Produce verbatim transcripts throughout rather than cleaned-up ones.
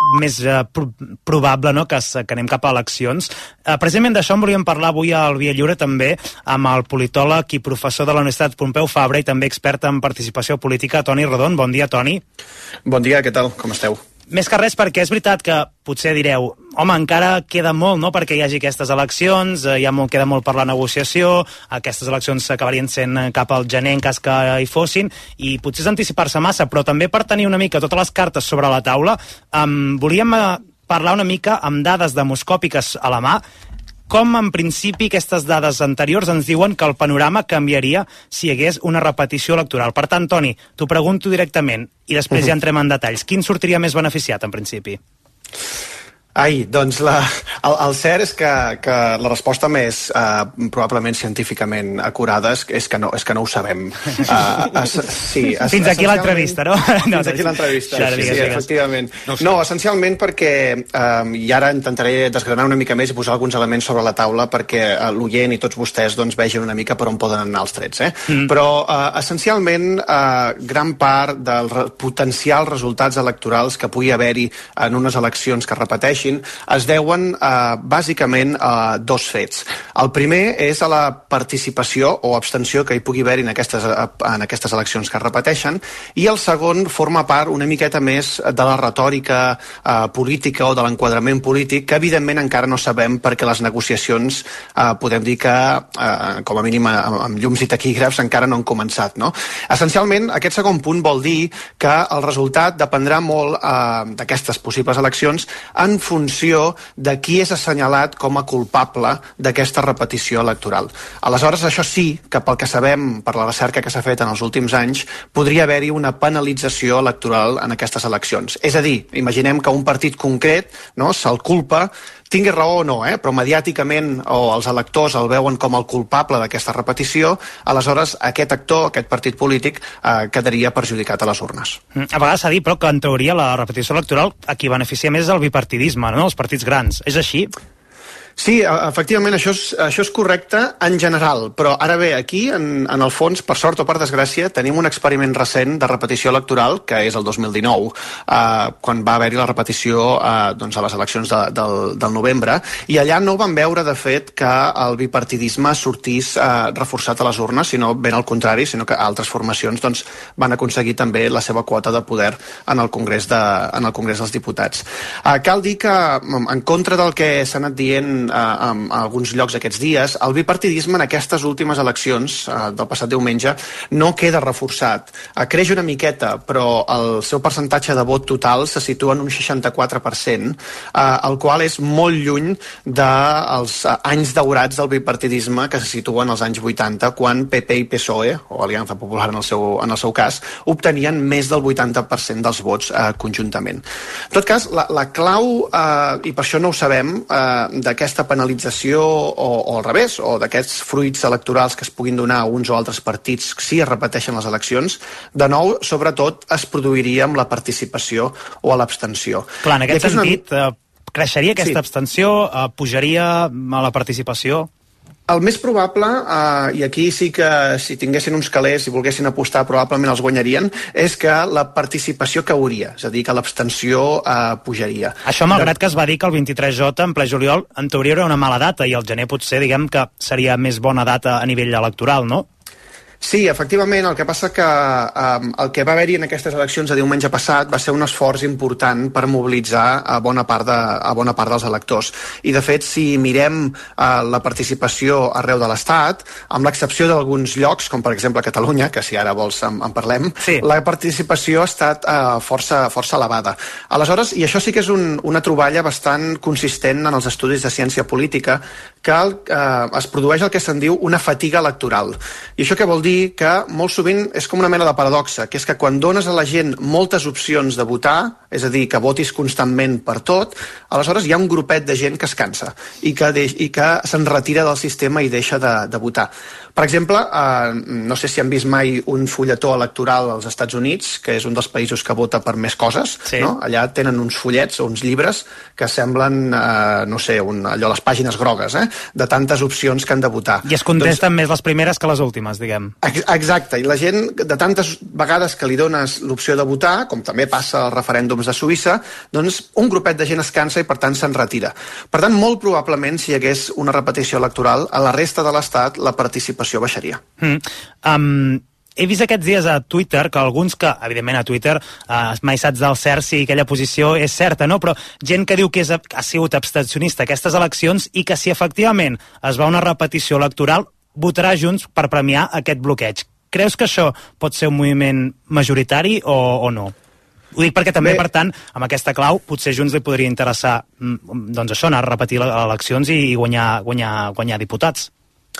més eh, pro probable, no?, que, que anem cap a eleccions. Eh, precisament d'això en volíem parlar avui al Via Lliure també amb el politòleg i professor de la Universitat Pompeu Fabra i també expert en participació política, Toni Rodon. Bon dia, Toni. Bon dia, què tal? Com esteu? Més que res perquè és veritat que potser direu home, encara queda molt, no?, perquè hi hagi aquestes eleccions, eh, hi ha molt, queda molt per la negociació, aquestes eleccions acabarien sent cap al gener en cas que hi fossin, i potser és anticipar-se massa, però també per tenir una mica totes les cartes sobre la taula, eh, volíem eh, parlar una mica amb dades demoscòpiques a la mà, com en principi aquestes dades anteriors ens diuen que el panorama canviaria si hi hagués una repetició electoral. Per tant, Toni, t'ho pregunto directament i després ja entrem en detalls. Quin sortiria més beneficiat, en principi? Ai, doncs la, el, el cert és que, que la resposta més uh, probablement científicament acurada és, és, que no, és que no ho sabem. Uh, es, sí, es, fins aquí l'entrevista, no? Fins aquí l'entrevista, sí, sí, sí, efectivament. No, no, essencialment perquè, um, i ara intentaré desgranar una mica més i posar alguns elements sobre la taula perquè uh, l'oient i tots vostès doncs, vegin una mica per on poden anar els trets. Eh? Mm. Però, uh, essencialment, uh, gran part dels re potencials resultats electorals que pugui haver-hi en unes eleccions que repeteixin es deuen eh, bàsicament a dos fets. El primer és a la participació o abstenció que hi pugui haver en aquestes, en aquestes eleccions que es repeteixen, i el segon forma part una miqueta més de la retòrica eh, política o de l'enquadrament polític que evidentment encara no sabem perquè les negociacions eh, podem dir que eh, com a mínim amb, amb llums i taquígrafs encara no han començat. No? Essencialment aquest segon punt vol dir que el resultat dependrà molt eh, d'aquestes possibles eleccions en funció de qui és assenyalat com a culpable d'aquesta repetició electoral. Aleshores, això sí que pel que sabem, per la recerca que s'ha fet en els últims anys, podria haver-hi una penalització electoral en aquestes eleccions. És a dir, imaginem que un partit concret, no, se'l culpa, tingui raó o no, eh? però mediàticament o els electors el veuen com el culpable d'aquesta repetició, aleshores aquest actor, aquest partit polític, eh, quedaria perjudicat a les urnes. A vegades s'ha dit, però, que en teoria la repetició electoral a qui beneficia més és el bipartidisme, no? Els partits grans. És així? Sí, efectivament, això és, això és correcte en general, però ara bé, aquí, en, en el fons, per sort o per desgràcia, tenim un experiment recent de repetició electoral, que és el dos mil dinou, eh, quan va haver-hi la repetició eh, doncs a les eleccions de, del, del novembre, i allà no vam veure, de fet, que el bipartidisme sortís eh, reforçat a les urnes, sinó ben al contrari, sinó que altres formacions doncs, van aconseguir també la seva quota de poder en el Congrés, de, en el Congrés dels Diputats. Eh, cal dir que, en contra del que s'ha anat dient en alguns llocs aquests dies, el bipartidisme en aquestes últimes eleccions eh, del passat diumenge no queda reforçat. Eh, creix una miqueta, però el seu percentatge de vot total se situa en un seixanta-quatre per cent, eh, el qual és molt lluny dels anys daurats del bipartidisme que se situen als anys vuitanta, quan P P i P S O E, o Aliança Popular en el seu, en el seu cas, obtenien més del vuitanta per cent dels vots eh, conjuntament. En tot cas, la, la clau, eh, i per això no ho sabem, eh, d'aquesta penalització o, o al revés, o d'aquests fruits electorals que es puguin donar a uns o altres partits si es repeteixen les eleccions, de nou, sobretot, es produiria amb la participació o a l'abstenció. Clar, en aquest sentit, una... eh, creixeria aquesta sí. abstenció, eh, pujaria a la participació? El més probable, eh, i aquí sí que si tinguessin uns calés i volguessin apostar probablement els guanyarien, és que la participació cauria, és a dir, que l'abstenció eh, pujaria. Això malgrat de... que es va dir que el vint-i-tres J, en ple juliol, en teoria era una mala data, i el gener potser, diguem que seria més bona data a nivell electoral, no? Sí, efectivament, el que passa que um, el que va haver-hi en aquestes eleccions de diumenge passat va ser un esforç important per mobilitzar a bona part, de, a bona part dels electors. I, de fet, si mirem uh, la participació arreu de l'Estat, amb l'excepció d'alguns llocs, com per exemple Catalunya, que si ara vols en, en parlem, sí. la participació ha estat uh, força, força elevada. Aleshores, i això sí que és un, una troballa bastant consistent en els estudis de ciència política, que uh, es produeix el que se'n diu una fatiga electoral. I això què vol dir? Que molt sovint és com una mena de paradoxa, que és que quan dones a la gent moltes opcions de votar, és a dir, que votis constantment per tot, aleshores hi ha un grupet de gent que es cansa i que, i que se'n retira del sistema i deixa de, de votar. Per exemple, eh, no sé si han vist mai un fulletó electoral als Estats Units, que és un dels països que vota per més coses, sí. no? Allà tenen uns fullets o uns llibres que semblen, eh, no sé, un, allò, les pàgines grogues, eh? de tantes opcions que han de votar. I es contesten doncs... més les primeres que les últimes, diguem. Exacte, i la gent, de tantes vegades que li dones l'opció de votar, com també passa als referèndums de Suïssa, doncs un grupet de gent es cansa i per tant se'n retira. Per tant, molt probablement, si hi hagués una repetició electoral, a la resta de l'Estat la participació baixaria. Mm. Um... He vist aquests dies a Twitter que alguns que, evidentment a Twitter, eh, mai saps del cert si aquella posició és certa, no? Però gent que diu que és, ha sigut abstencionista aquestes eleccions i que si efectivament es va una repetició electoral votarà Junts per premiar aquest bloqueig. Creus que això pot ser un moviment majoritari o, o no? Ho dic perquè també, Bé. per tant, amb aquesta clau potser Junts li podria interessar doncs això, anar a repetir les eleccions i guanyar, guanyar, guanyar diputats.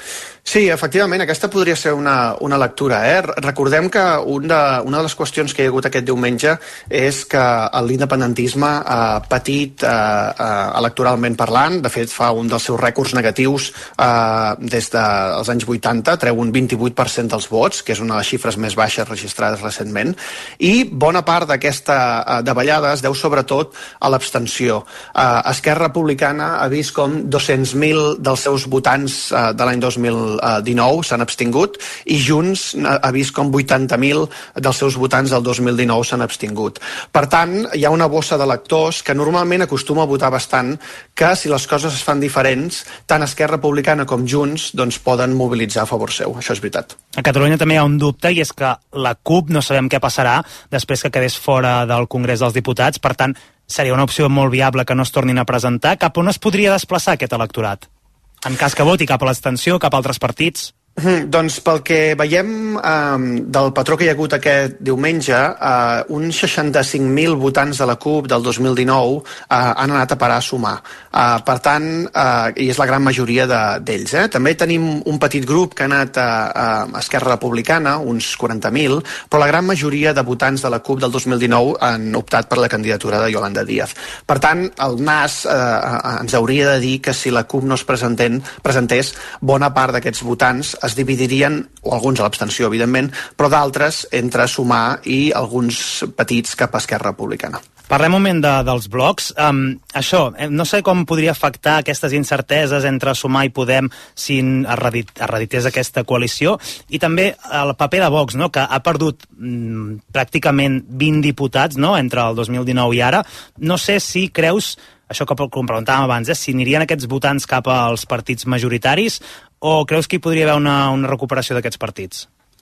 Sí, efectivament, aquesta podria ser una, una lectura. Eh? Recordem que un de, una de les qüestions que hi ha hagut aquest diumenge és que l'independentisme ha patit eh, eh, electoralment parlant. De fet, fa un dels seus rècords negatius eh, des dels anys vuitanta, treu un vint-i-vuit per cent dels vots, que és una de les xifres més baixes registrades recentment, i bona part d'aquesta eh, davallada es deu sobretot a l'abstenció. Eh, Esquerra Republicana ha vist com dos-cents mil dels seus votants eh, de l'any dos mil dinou s'han abstingut i Junts ha vist com vuitanta mil dels seus votants del dos mil dinou s'han abstingut. Per tant, hi ha una bossa d'electors que normalment acostuma a votar bastant, que si les coses es fan diferents, tant Esquerra Republicana com Junts doncs poden mobilitzar a favor seu. Això és veritat. A Catalunya també hi ha un dubte i és que la CUP no sabem què passarà després que quedés fora del Congrés dels Diputats, per tant, seria una opció molt viable que no es tornin a presentar. Cap on es podria desplaçar aquest electorat? En cas que voti cap a l'abstenció, cap a altres partits? Mm, doncs pel que veiem eh, del patró que hi ha hagut aquest diumenge, eh, uns seixanta-cinc mil votants de la CUP del dos mil dinou eh, han anat a parar a sumar. Eh, per tant, eh, i és la gran majoria d'ells. De, eh? També tenim un petit grup que ha anat a, a Esquerra Republicana, uns quaranta mil, però la gran majoria de votants de la CUP del dos mil dinou han optat per la candidatura de Yolanda Díaz. Per tant, el N A S eh, ens hauria de dir que si la CUP no es presenten, presentés, bona part d'aquests votants es dividirien, o alguns a l'abstenció, evidentment, però d'altres entre sumar i alguns petits cap a Esquerra Republicana. Parlem un moment de, dels blocs. Um, això, no sé com podria afectar aquestes incerteses entre Sumar i Podem si es reedités aquesta coalició, i també el paper de Vox, no?, que ha perdut mm, pràcticament vint diputats, no?, entre el dos mil dinou i ara. No sé si creus, això que com preguntàvem abans, eh, si anirien aquests votants cap als partits majoritaris o creus que hi podria haver una, una recuperació d'aquests partits?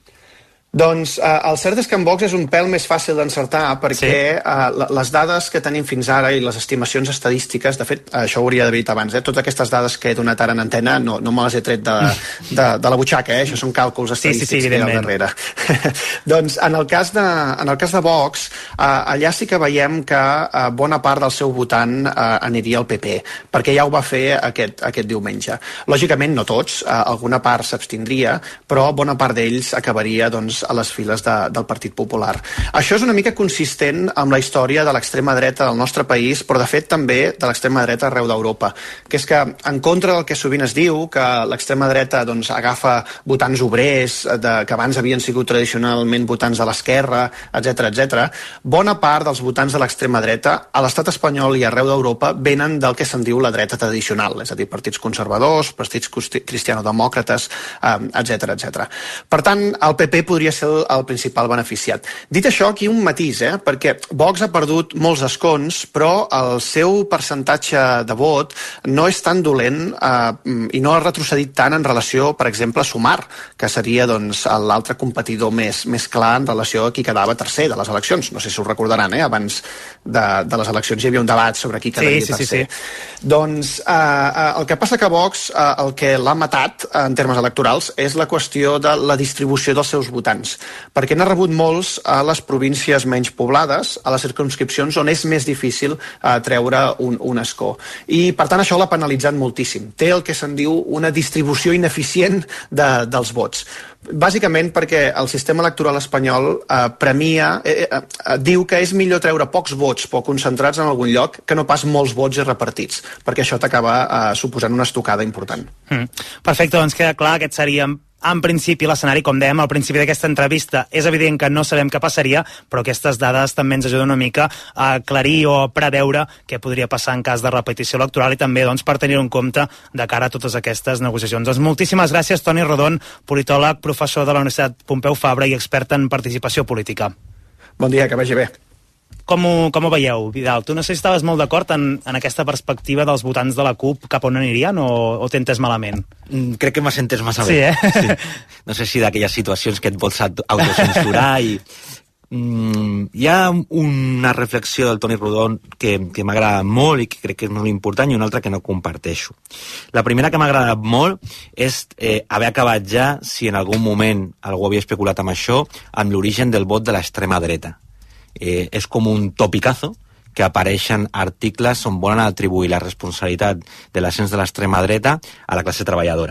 Doncs eh, el cert és que en Vox és un pèl més fàcil d'encertar perquè sí. eh, les dades que tenim fins ara i les estimacions estadístiques, de fet, això ho hauria d'haver dit abans, eh, totes aquestes dades que he donat ara en antena no, no me les he tret de, de, de la butxaca, eh, això són càlculs estadístics sí, sí, sí, que hi ha al darrere. Doncs en el cas de, en el cas de Vox, eh, allà sí que veiem que eh, bona part del seu votant eh, aniria al P P, perquè ja ho va fer aquest, aquest diumenge. Lògicament no tots, eh, alguna part s'abstindria, però bona part d'ells acabaria doncs, a les files de, del Partit Popular. Això és una mica consistent amb la història de l'extrema dreta del nostre país, però de fet també de l'extrema dreta arreu d'Europa, que és que en contra del que sovint es diu, que l'extrema dreta doncs, agafa votants obrers, de, que abans havien sigut tradicionalment votants de l'esquerra, etcètera, etcètera, bona part dels votants de l'extrema dreta a l'estat espanyol i arreu d'Europa venen del que se'n diu la dreta tradicional, és a dir, partits conservadors, partits cristianodemòcrates, etcètera, etcètera. Per tant, el P P podria ser el, el principal beneficiat. Dit això, aquí un matís, eh? Perquè Vox ha perdut molts escons, però el seu percentatge de vot no és tan dolent eh, i no ha retrocedit tant en relació, per exemple, a Sumar, que seria doncs, l'altre competidor més, més clar en relació a qui quedava tercer de les eleccions. No sé si us recordaran, eh? Abans de, de les eleccions hi havia un debat sobre qui quedaria sí, sí, tercer. Sí, sí. Doncs eh, el que passa que Vox, eh, el que l'ha matat en termes electorals és la qüestió de la distribució dels seus votants, perquè n'ha rebut molts a les províncies menys poblades, a les circumscripcions on és més difícil eh, treure un, un escó. I, per tant, això l'ha penalitzat moltíssim. Té el que se'n diu una distribució ineficient de, dels vots. Bàsicament perquè el sistema electoral espanyol eh, premia, eh, eh, diu que és millor treure pocs vots però concentrats en algun lloc que no pas molts vots repartits, perquè això t'acaba eh, suposant una estocada important. Mm. Perfecte, doncs queda clar, aquest seria en principi l'escenari, com dèiem al principi d'aquesta entrevista, és evident que no sabem què passaria, però aquestes dades també ens ajuden una mica a aclarir o a preveure què podria passar en cas de repetició electoral i també doncs, per tenir en compte de cara a totes aquestes negociacions. Doncs moltíssimes gràcies, Toni Rodon, politòleg, professor de la Universitat Pompeu Fabra i expert en participació política. Bon dia, que vagi bé. Com ho, com ho veieu, Vidal? Tu no sé si estaves molt d'acord en, en aquesta perspectiva dels votants de la CUP cap on anirien o, o t'entes malament? Mm, crec que m'has entès massa bé. Sí, eh? Sí. No sé si d'aquelles situacions que et vols autocensurar i... Mm, hi ha una reflexió del Toni Rodon que, que m'agrada molt i que crec que és molt important i una altra que no comparteixo. La primera que m'ha agradat molt és eh, haver acabat ja, si en algun moment algú havia especulat amb això, amb l'origen del vot de l'extrema dreta. Eh, és com un topicazo que apareixen articles on volen atribuir la responsabilitat de l'ascens de l'extrema dreta a la classe treballadora.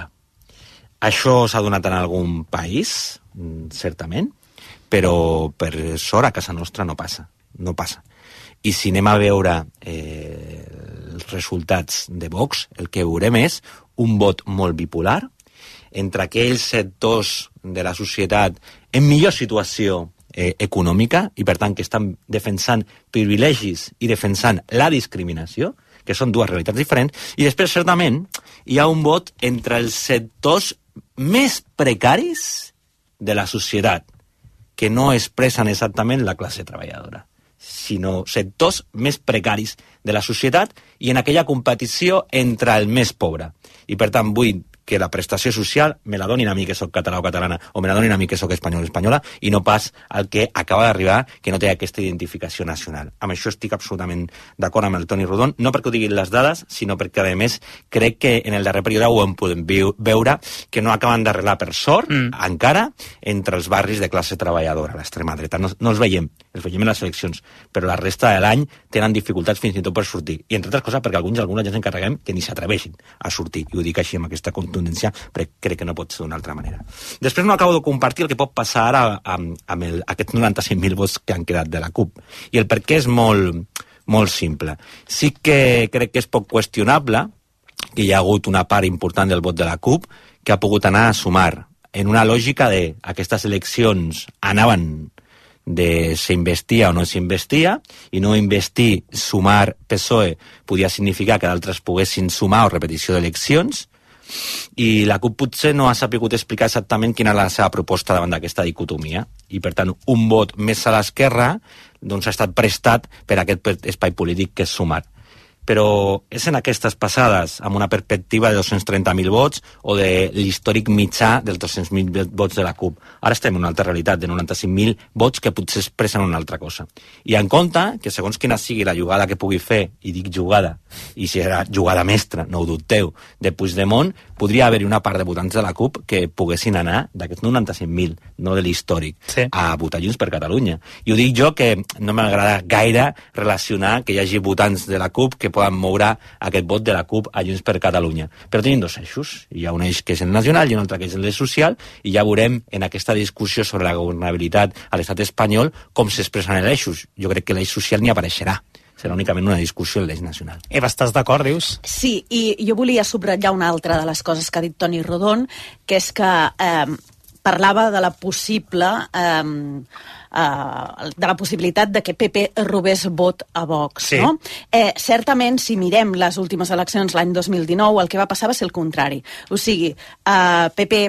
Això s'ha donat en algun país, certament, però per sort a casa nostra no passa, no passa. I si anem a veure eh, els resultats de Vox, el que veurem és un vot molt bipolar entre aquells sectors de la societat en millor situació Eh, econòmica i per tant que estan defensant privilegis i defensant la discriminació, que són dues realitats diferents, i després certament hi ha un vot entre els sectors més precaris de la societat, que no expressen exactament la classe treballadora, sinó sectors més precaris de la societat i en aquella competició entre el més pobre. I per tant vull que la prestació social me la donin a mi que soc català o catalana o me la donin a mi que soc espanyol o espanyola i no pas el que acaba d'arribar que no té aquesta identificació nacional. Amb això estic absolutament d'acord amb el Toni Rodon, no perquè ho diguin les dades, sinó perquè a més crec que en el darrer període ho hem podem veure que no acaben d'arreglar per sort mm. encara entre els barris de classe treballadora, l'extrema dreta. No, no els veiem, els veiem en les eleccions, però la resta de l'any tenen dificultats fins i tot per sortir. I entre altres coses perquè alguns i algunes ja ens encarreguem que ni s'atreveixin a sortir, i ho dic així amb aquesta contundència, però crec que no pot ser d'una altra manera. Després no acabo de compartir el que pot passar ara amb, amb el, aquests noranta-cinc mil vots que han quedat de la CUP. I el per què és molt, molt simple. Sí que crec que és poc qüestionable que hi ha hagut una part important del vot de la CUP que ha pogut anar a sumar en una lògica de aquestes eleccions anaven de s'investia o no s'investia, i no investir, sumar P S O E podia significar que d'altres poguessin sumar o repetició d'eleccions, i la CUP potser no ha sabut explicar exactament quina era la seva proposta davant d'aquesta dicotomia, i per tant un vot més a l'esquerra doncs ha estat prestat per aquest espai polític que és sumar. Però és en aquestes passades amb una perspectiva de dos-cents trenta mil vots o de l'històric mitjà dels dos-cents mil vots de la CUP. Ara estem en una altra realitat de noranta-cinc mil vots que potser expressen una altra cosa. I en compte que segons quina sigui la jugada que pugui fer, i dic jugada, i si era jugada mestra, no ho dubteu, de Puigdemont, podria haver-hi una part de votants de la CUP que poguessin anar d'aquests noranta-cinc mil, no de l'històric, sí, a votar Junts per Catalunya. I ho dic jo que no m'agrada gaire relacionar que hi hagi votants de la CUP que poden moure aquest vot de la CUP a Junts per Catalunya. Però tenim dos eixos. Hi ha un eix que és el nacional i un altre que és el social, i ja veurem en aquesta discussió sobre la governabilitat a l'estat espanyol com s'expressen els eixos. Jo crec que l'eix social ni apareixerà. Serà únicament una discussió en l'eix nacional. Eva, estàs d'acord, dius? Sí, i jo volia subratllar una altra de les coses que ha dit Toni Rodon, que és que eh, parlava de la possible... Eh, Uh, de la possibilitat de que P P robés vot a Vox. Sí. No? Eh, certament, si mirem les últimes eleccions l'any dos mil dinou, el que va passar va ser el contrari. O sigui, uh, P P...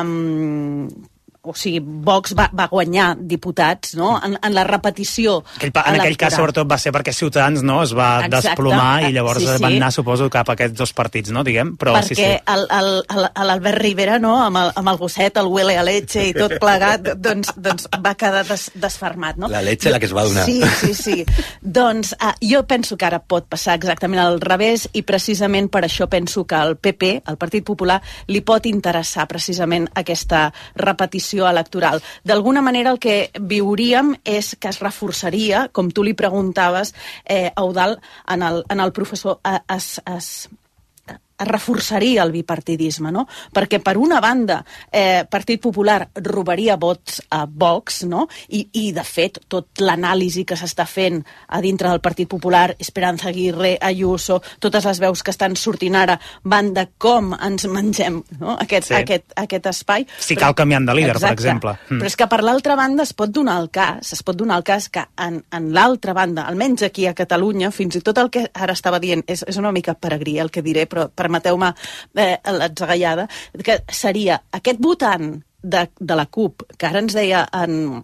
Um, o sigui, Vox va, va guanyar diputats, no?, en, en la repetició aquell, En electoral. Aquell cas, sobretot, va ser perquè Ciutadans, no?, es va Exacte. desplomar i llavors sí, sí. van anar, suposo, cap a aquests dos partits, no?, diguem. Però, perquè sí, sí. l'Albert Rivera, no?, amb el, amb el gosset, el huele a leche i tot plegat, doncs, doncs va quedar des, desfermat, no? La leche la que es va donar. Sí, sí, sí. doncs uh, jo penso que ara pot passar exactament al revés, i precisament per això penso que al P P, al Partit Popular, li pot interessar precisament aquesta repetició electoral. D'alguna manera el que viuríem és que es reforçaria, com tu li preguntaves, eh, Eudald, en el, en el professor, es, es, es reforçaria el bipartidisme, no? Perquè, per una banda, eh, Partit Popular robaria vots a Vox, no? I, i de fet, tot l'anàlisi que s'està fent a dintre del Partit Popular, Esperanza Aguirre, Ayuso, totes les veus que estan sortint ara van de com ens mengem, no? aquest, sí. aquest, aquest espai. Si cal canviant de líder, exacte, per exemple. Mm. Però és que per l'altra banda es pot donar el cas, es pot donar el cas que en, en l'altra banda, almenys aquí a Catalunya, fins i tot el que ara estava dient, és, és una mica peregrí el que diré, però permeteu-me eh, l'atzagallada, que seria aquest votant de, de la CUP, que ara ens deia en,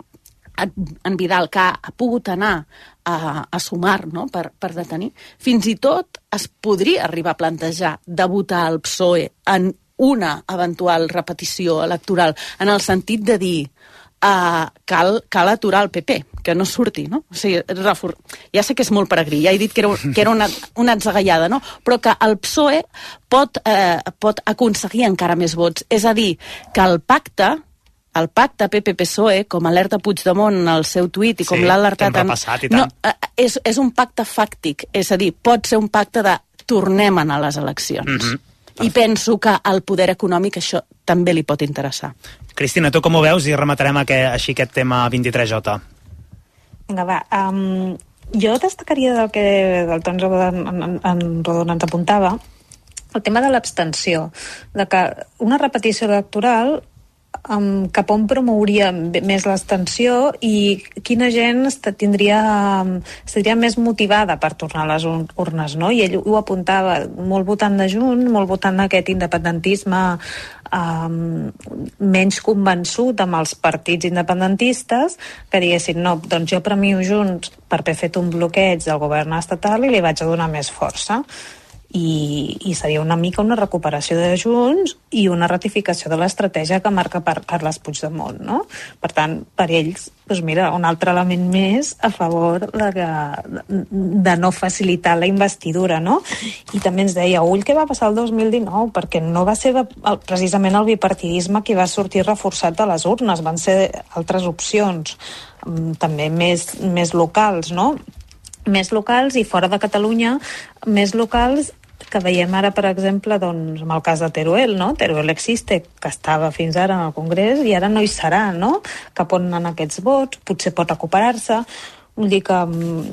en Vidal, que ha pogut anar a, a sumar, no?, per, per detenir, fins i tot es podria arribar a plantejar de votar al P S O E en una eventual repetició electoral, en el sentit de dir Uh, cal, cal aturar el P P, que no surti, no? O sigui, refor... ja sé que és molt peregrí, ja he dit que era, que era una, una atzagallada, no? Però que el P S O E pot, eh, pot aconseguir encara més vots. És a dir, que el pacte, el pacte P P P S O E, com alerta Puigdemont en el seu tuit i com sí, l'ha alertat... En... I tant. No, eh, és, és un pacte fàctic, és a dir, pot ser un pacte de tornem a anar a les eleccions. Mm-hmm. I penso que al poder econòmic això també li pot interessar. Cristina, tu com ho veus? I rematarem aquest, així aquest tema vint-i-tres J. Vinga, va. Um, jo destacaria del que del Toni Rodon, en, en Rodon ens apuntava, el tema de l'abstenció, de que una repetició electoral um, cap on promouria més l'abstenció i quina gent tindria, um, estaria més motivada per tornar a les urnes, no? I ell ho apuntava, molt votant de Junts, molt votant d'aquest independentisme um, menys convençut amb els partits independentistes, que diguessin, no, doncs jo premio Junts per haver fet un bloqueig del govern estatal i li vaig a donar més força. I, i seria una mica una recuperació de Junts i una ratificació de l'estratègia que marca per Carles Puigdemont, no? Per tant, per ells, doncs mira, un altre element més a favor de, que, de no facilitar la investidura, no? I també ens deia, ull, què va passar el dos mil dinou? Perquè no va ser precisament el bipartidisme qui va sortir reforçat de les urnes, van ser altres opcions, també més, més locals, no? Més locals i fora de Catalunya, més locals que veiem ara, per exemple, doncs, amb el cas de Teruel, no? Teruel existe, que estava fins ara en el Congrés i ara no hi serà, no? Cap on anar aquests vots, potser pot recuperar-se. Vull dir que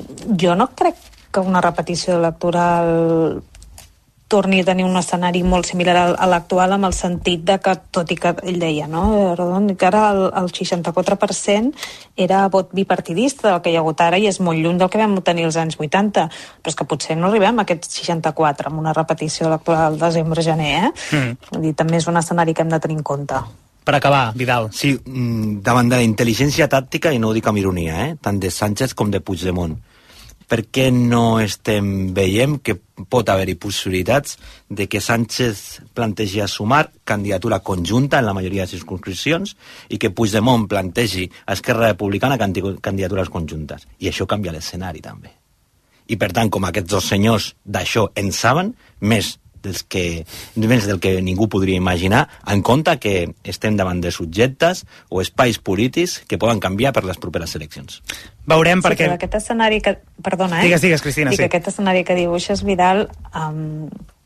jo no crec que una repetició electoral torni a tenir un escenari molt similar a l'actual, amb el sentit de que, tot i que ell deia, no, Rodon, que ara el, el seixanta-quatre per cent era vot bipartidista del que hi ha hagut ara i és molt lluny del que vam tenir als anys vuitanta, però és que potser no arribem a aquest seixanta-quatre amb una repetició electoral al desembre-gener, eh? Mm. Vull dir, també és un escenari que hem de tenir en compte. Per acabar, Vidal. Sí, davant de la intel·ligència tàctica, i no ho dic amb ironia, eh? Tant de Sánchez com de Puigdemont. Per què no estem veient que pot haver-hi possibilitats de que Sánchez plantegi a sumar candidatura conjunta en la majoria de circunscripcions i que Puigdemont plantegi a Esquerra Republicana candidatures conjuntes? I això canvia l'escenari també. I per tant, com aquests dos senyors d'això en saben, més dels que, més del que ningú podria imaginar, en compte que estem davant de subjectes o espais polítics que poden canviar per les properes eleccions. Veurem sí, perquè... Sí, aquest escenari que... Perdona, eh? Digues, digues, Cristina, Dic sí. Aquest escenari que dibuixes, Vidal, um,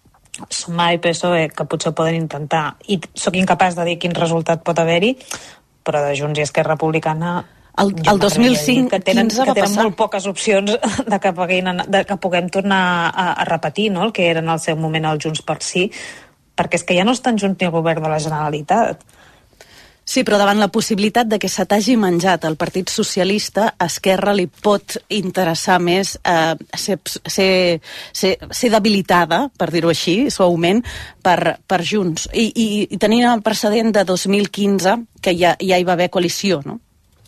Sumar i P S O E, que potser poden intentar, i sóc incapaç de dir quin resultat pot haver-hi, però de Junts i Esquerra Republicana... El, el dos mil cinc, que tenen, quinze que va tenen passar. molt poques opcions de que, puguin, de que puguem tornar a, a repetir, no?, el que era en el seu moment el Junts per Sí, perquè és que ja no estan junts ni el govern de la Generalitat. Sí, però davant la possibilitat de que se t'hagi menjat el Partit Socialista, a Esquerra li pot interessar més eh, ser, ser, ser, ser debilitada, per dir-ho així, suaument, per, per Junts. I, i, i tenint el precedent de dos mil quinze, que ja, ja hi va haver coalició, no?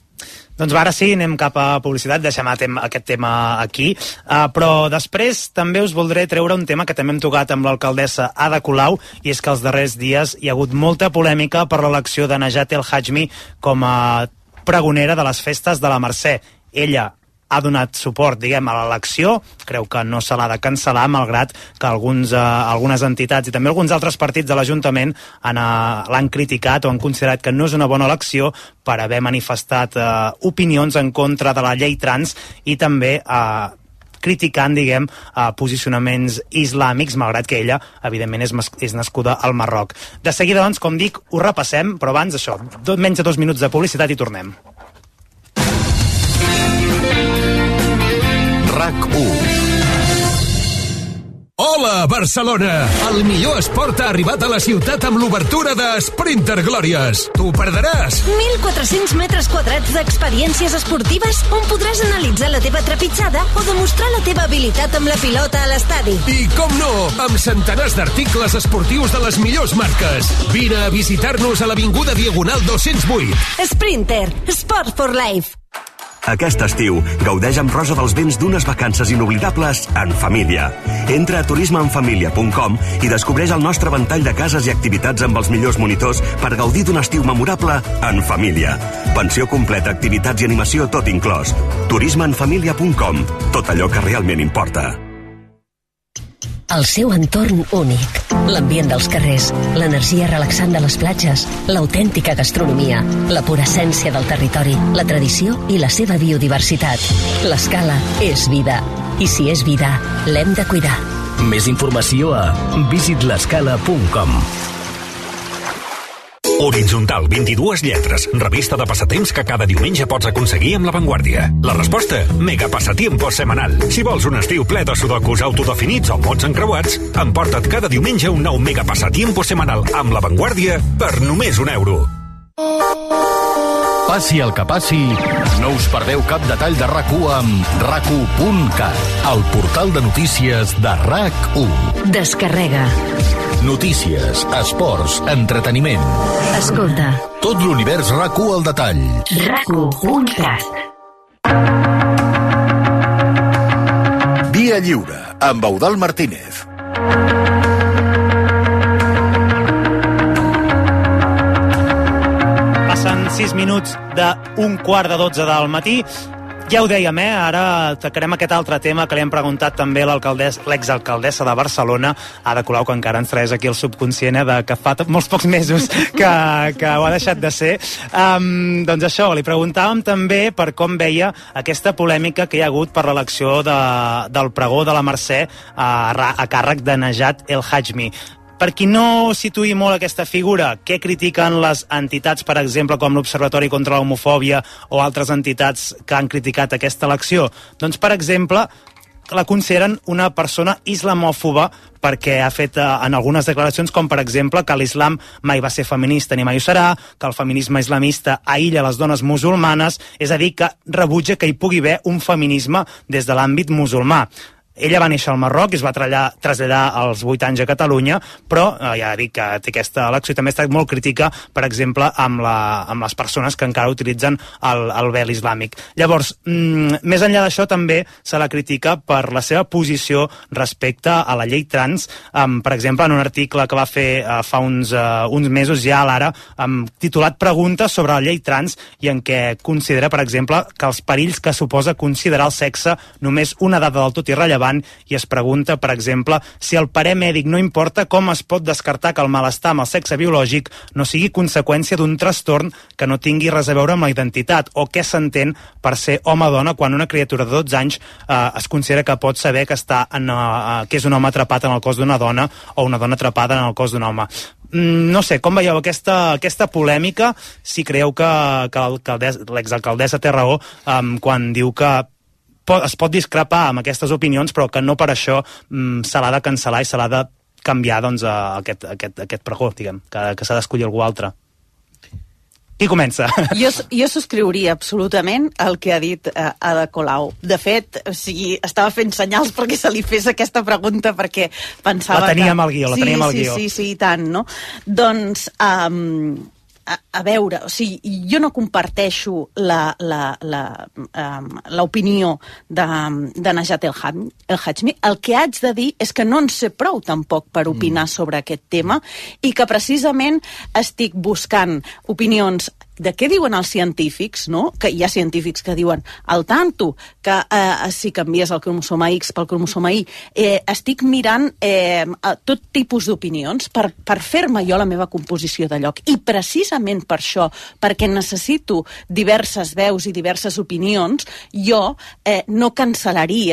Doncs ara sí, anem cap a publicitat, deixem aquest tema aquí, uh, però després també us voldré treure un tema que també hem tocat amb l'alcaldessa Ada Colau, i és que els darrers dies hi ha hagut molta polèmica per l'elecció de Najat El Hajmi com a pregonera de les festes de la Mercè. Ella ha donat suport, diguem, a l'elecció, creu que no se l'ha de cancel·lar, malgrat que alguns, eh, algunes entitats i també alguns altres partits de l'Ajuntament han, eh, l'han criticat o han considerat que no és una bona elecció per haver manifestat eh, opinions en contra de la llei trans i també eh, criticant, diguem, uh, posicionaments islàmics, malgrat que ella, evidentment, és, és nascuda al Marroc. De seguida, doncs, com dic, ho repassem, però abans això, tot menys de dos minuts de publicitat i tornem. RAC u. Hola, Barcelona! El millor esport ha arribat a la ciutat amb l'obertura de Sprinter Glòries. T'ho perdràs! mil quatre-cents metres quadrats d'experiències esportives on podràs analitzar la teva trepitjada o demostrar la teva habilitat amb la pilota a l'estadi. I com no, amb centenars d'articles esportius de les millors marques. Vine a visitar-nos a l'Avinguda Diagonal dos-cents vuit. Sprinter, Sport for Life. Aquest estiu, gaudeix amb Rosa dels Vents d'unes vacances inoblidables en família. Entra a turisme en família punt com i descobreix el nostre ventall de cases i activitats amb els millors monitors per gaudir d'un estiu memorable en família. Pensió completa, activitats i animació tot inclòs. turisme en família punt com. Tot allò que realment importa. El seu entorn únic, l'ambient dels carrers, l'energia relaxant de les platges, l'autèntica gastronomia, la pura essència del territori, la tradició i la seva biodiversitat. L'Escala és vida. I si és vida, l'hem de cuidar. Més informació a visit l'escala punt com. Horitzontal, vint-i-dues lletres, revista de passatemps que cada diumenge pots aconseguir amb La Vanguardia. La resposta? Mega Pasatiempo Semanal. Si vols un estiu ple de sudokus autodefinits o mots encreuats, emporta't cada diumenge un nou Mega Pasatiempo Semanal amb La Vanguardia per només un euro. Passi el que passi, no us perdeu cap detall de RAC u amb rac u punt cat, el portal de notícies de RAC u. Descarrega. Notícies, esports, entreteniment. Escolta. Tot l'univers RAC u al detall. rac u punt cat. Via Lliure, amb Eudald Martínez. Passen sis minuts d'un quart de dotze del matí. Ja ho dèiem, eh? Ara atacarem aquest altre tema que li hem preguntat també a l'exalcaldessa de Barcelona, Ada Colau, que encara ens traeix aquí el subconscient, eh, de que fa molts pocs mesos que, que ho ha deixat de ser. Um, doncs això, li preguntàvem també per com veia aquesta polèmica que hi ha hagut per l'elecció de, del pregó de la Mercè a, a càrrec de Najat El Hajmi. Per qui no situï molt aquesta figura, què critiquen les entitats, per exemple, com l'Observatori contra l'Homofòbia o altres entitats que han criticat aquesta elecció? Doncs, per exemple, la consideren una persona islamòfoba perquè ha fet eh, en algunes declaracions, com per exemple que l'islam mai va ser feminista ni mai ho serà, que el feminisme islamista aïlla les dones musulmanes, és a dir, que rebutja que hi pugui haver un feminisme des de l'àmbit musulmà. Ella va néixer al Marroc i es va traslladar als vuit anys a Catalunya, però eh, ja dic que té aquesta elecció i també ha estat molt crítica, per exemple, amb, la, amb les persones que encara utilitzen el, el vel islàmic. Llavors, mm, més enllà d'això, també se la critica per la seva posició respecte a la llei trans. Um, per exemple, en un article que va fer uh, fa uns, uh, uns mesos ja a l'Ara, um, titulat Preguntes sobre la llei trans, i en què considera, per exemple, que els perills que suposa considerar el sexe només una dada del tot irrellevant, i es pregunta, per exemple, si el parer mèdic no importa, com es pot descartar que el malestar amb el sexe biològic no sigui conseqüència d'un trastorn que no tingui res a veure amb la identitat, o què s'entén per ser home o dona quan una criatura de dotze anys eh, es considera que pot saber que, està en, uh, que és un home atrapat en el cos d'una dona o una dona atrapada en el cos d'un home. Mm, no sé, com veieu aquesta, aquesta polèmica, si creieu que, que l'exalcaldessa té raó um, quan diu que es pot discrepar amb aquestes opinions, però que no per això mm, se l'ha de cancel·lar i se l'ha de canviar, doncs, a aquest, aquest, aquest pregó, diguem, que, que s'ha d'escollir algú altre. Qui comença? Jo, jo subscriuria absolutament el que ha dit eh, Ada Colau. De fet, o sigui, estava fent senyals perquè se li fes aquesta pregunta, perquè pensava que... La teníem al guió, la sí, teníem al sí, guió. Sí, sí, i tant, no? Doncs... Um, A, a veure, o sigui, jo no comparteixo l'opinió de, de Najat El Hajmi. El que haig de dir és que no en sé prou tampoc per opinar mm. sobre aquest tema i que precisament estic buscant opinions de què diuen els científics, no? Que hi ha científics que diuen al tanto que eh, si canvies el cromosoma X pel cromosoma Y, eh, estic mirant eh, tot tipus d'opinions per, per fer-me jo la meva composició de lloc. I precisament per això, perquè necessito diverses veus i diverses opinions, jo eh, no cancel·laria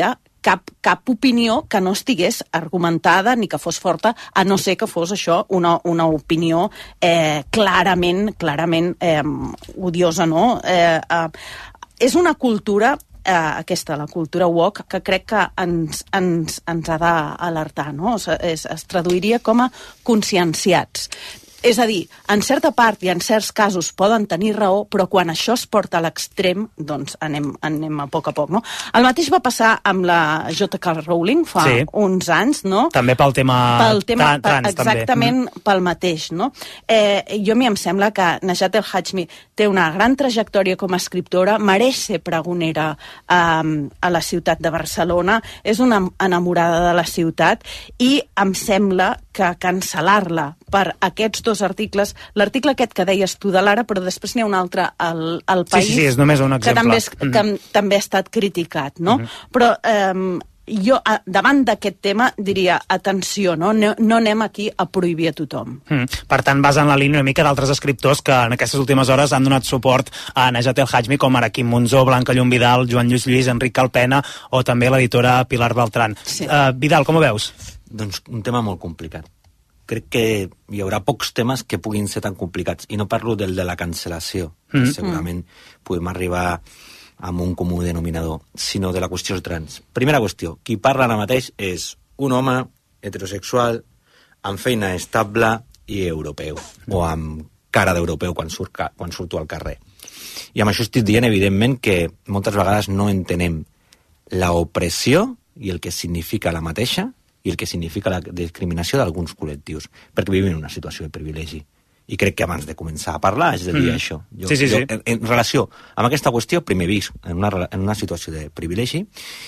cap, cap opinió que no estigués argumentada ni que fos forta, a no ser que fos això una, una opinió eh, clarament, clarament eh, odiosa, no? Eh, eh, és una cultura, eh, aquesta, la cultura woke, que crec que ens, ens, ens ha d'alertar, no? Es, es traduiria com a conscienciats. És a dir, en certa part i en certs casos poden tenir raó, però quan això es porta a l'extrem, doncs anem, anem a poc a poc, no? El mateix va passar amb la J K Rowling fa sí. uns anys, no? També pel tema, pel tema trans, exactament també. Pel mateix, no? Eh, jo a mi em sembla que Najat El Hajmi té una gran trajectòria com a escriptora, mereix ser pregonera eh, a la ciutat de Barcelona, és una enamorada de la ciutat i em sembla que cancel·lar-la per aquests dos articles, l'article aquest que deies tu de l'Ara, però després n'hi ha un altre al, al País, sí, sí, és només un exemple. Que també, és, que mm-hmm. també ha estat criticat, no? Mm-hmm. Però eh, jo, davant d'aquest tema, diria, atenció, no? no? No anem aquí a prohibir a tothom. Mm. Per tant, vas en la línia una mica d'altres escriptors que en aquestes últimes hores han donat suport a Najat El Hajmi, com ara Quim Monzó, Blanca Llum Vidal, Joan Lluís Lluís, Enric Calpena o també l'editora Pilar Beltrán. Sí. Uh, Vidal, com ho veus? Doncs un tema molt complicat. Crec que hi haurà pocs temes que puguin ser tan complicats. I no parlo del de la cancel·lació, que mm. segurament podem arribar amb un comú denominador, sinó de la qüestió trans. Primera qüestió, qui parla ara mateix és un home heterosexual amb feina estable i europeu, o amb cara d'europeu quan, surt, quan surto al carrer. I amb això estic dient, evidentment, que moltes vegades no entenem la opressió i el que significa la mateixa i el que significa la discriminació d'alguns col·lectius, perquè vivim en una situació de privilegi. I crec que abans de començar a parlar haig de dir mm. això. Jo, sí, sí, jo, sí. En, en relació amb aquesta qüestió, primer visc en una, en una situació de privilegi,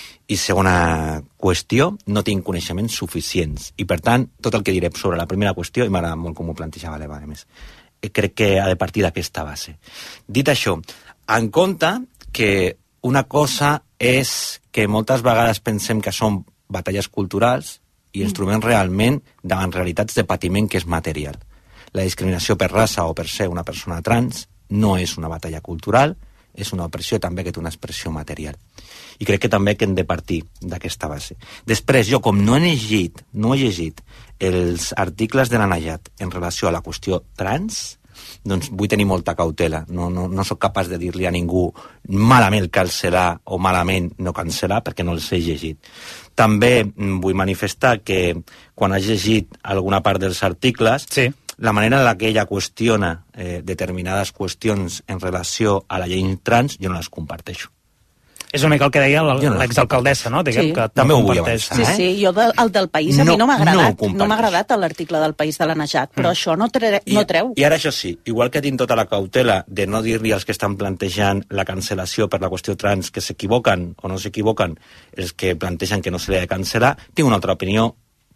i segona qüestió, no tinc coneixements suficients. I per tant, tot el que diré sobre la primera qüestió, i m'agrada molt com ho plantejava l'Eva, a més, crec que ha de partir d'aquesta base. Dit això, en compte que una cosa és que moltes vegades pensem que són batalles culturals i ens trobem realment davant realitats de patiment que és material. La discriminació per raça o per ser una persona trans no és una batalla cultural, és una opressió també que té una expressió material. I crec que també que hem de partir d'aquesta base. Després, jo com no he llegit, no he llegit els articles de la Najat en relació a la qüestió trans, doncs vull tenir molta cautela. No, no, no sóc capaç de dir-li a ningú malament cancel·lar o malament no cancel·lar perquè no els he llegit. També vull manifestar que quan has llegit alguna part dels articles, sí. la manera en la que ella qüestiona eh, determinades qüestions en relació a la llei trans, jo no les comparteixo. És una mica el que deia l'exalcaldessa, no? Diguem sí. que també no ho vull avançar. Sí, sí, jo del, el del País a no, mi no m'ha agradat. No, no m'ha agradat l'article del País de la Najat, però mm. això no, tre no treu. I, I ara això sí, igual que tinc tota la cautela de no dir-li als que estan plantejant la cancel·lació per la qüestió trans que s'equivoquen o no s'equivoquen, els que plantegen que no se li ha de cancel·lar, tinc una altra opinió,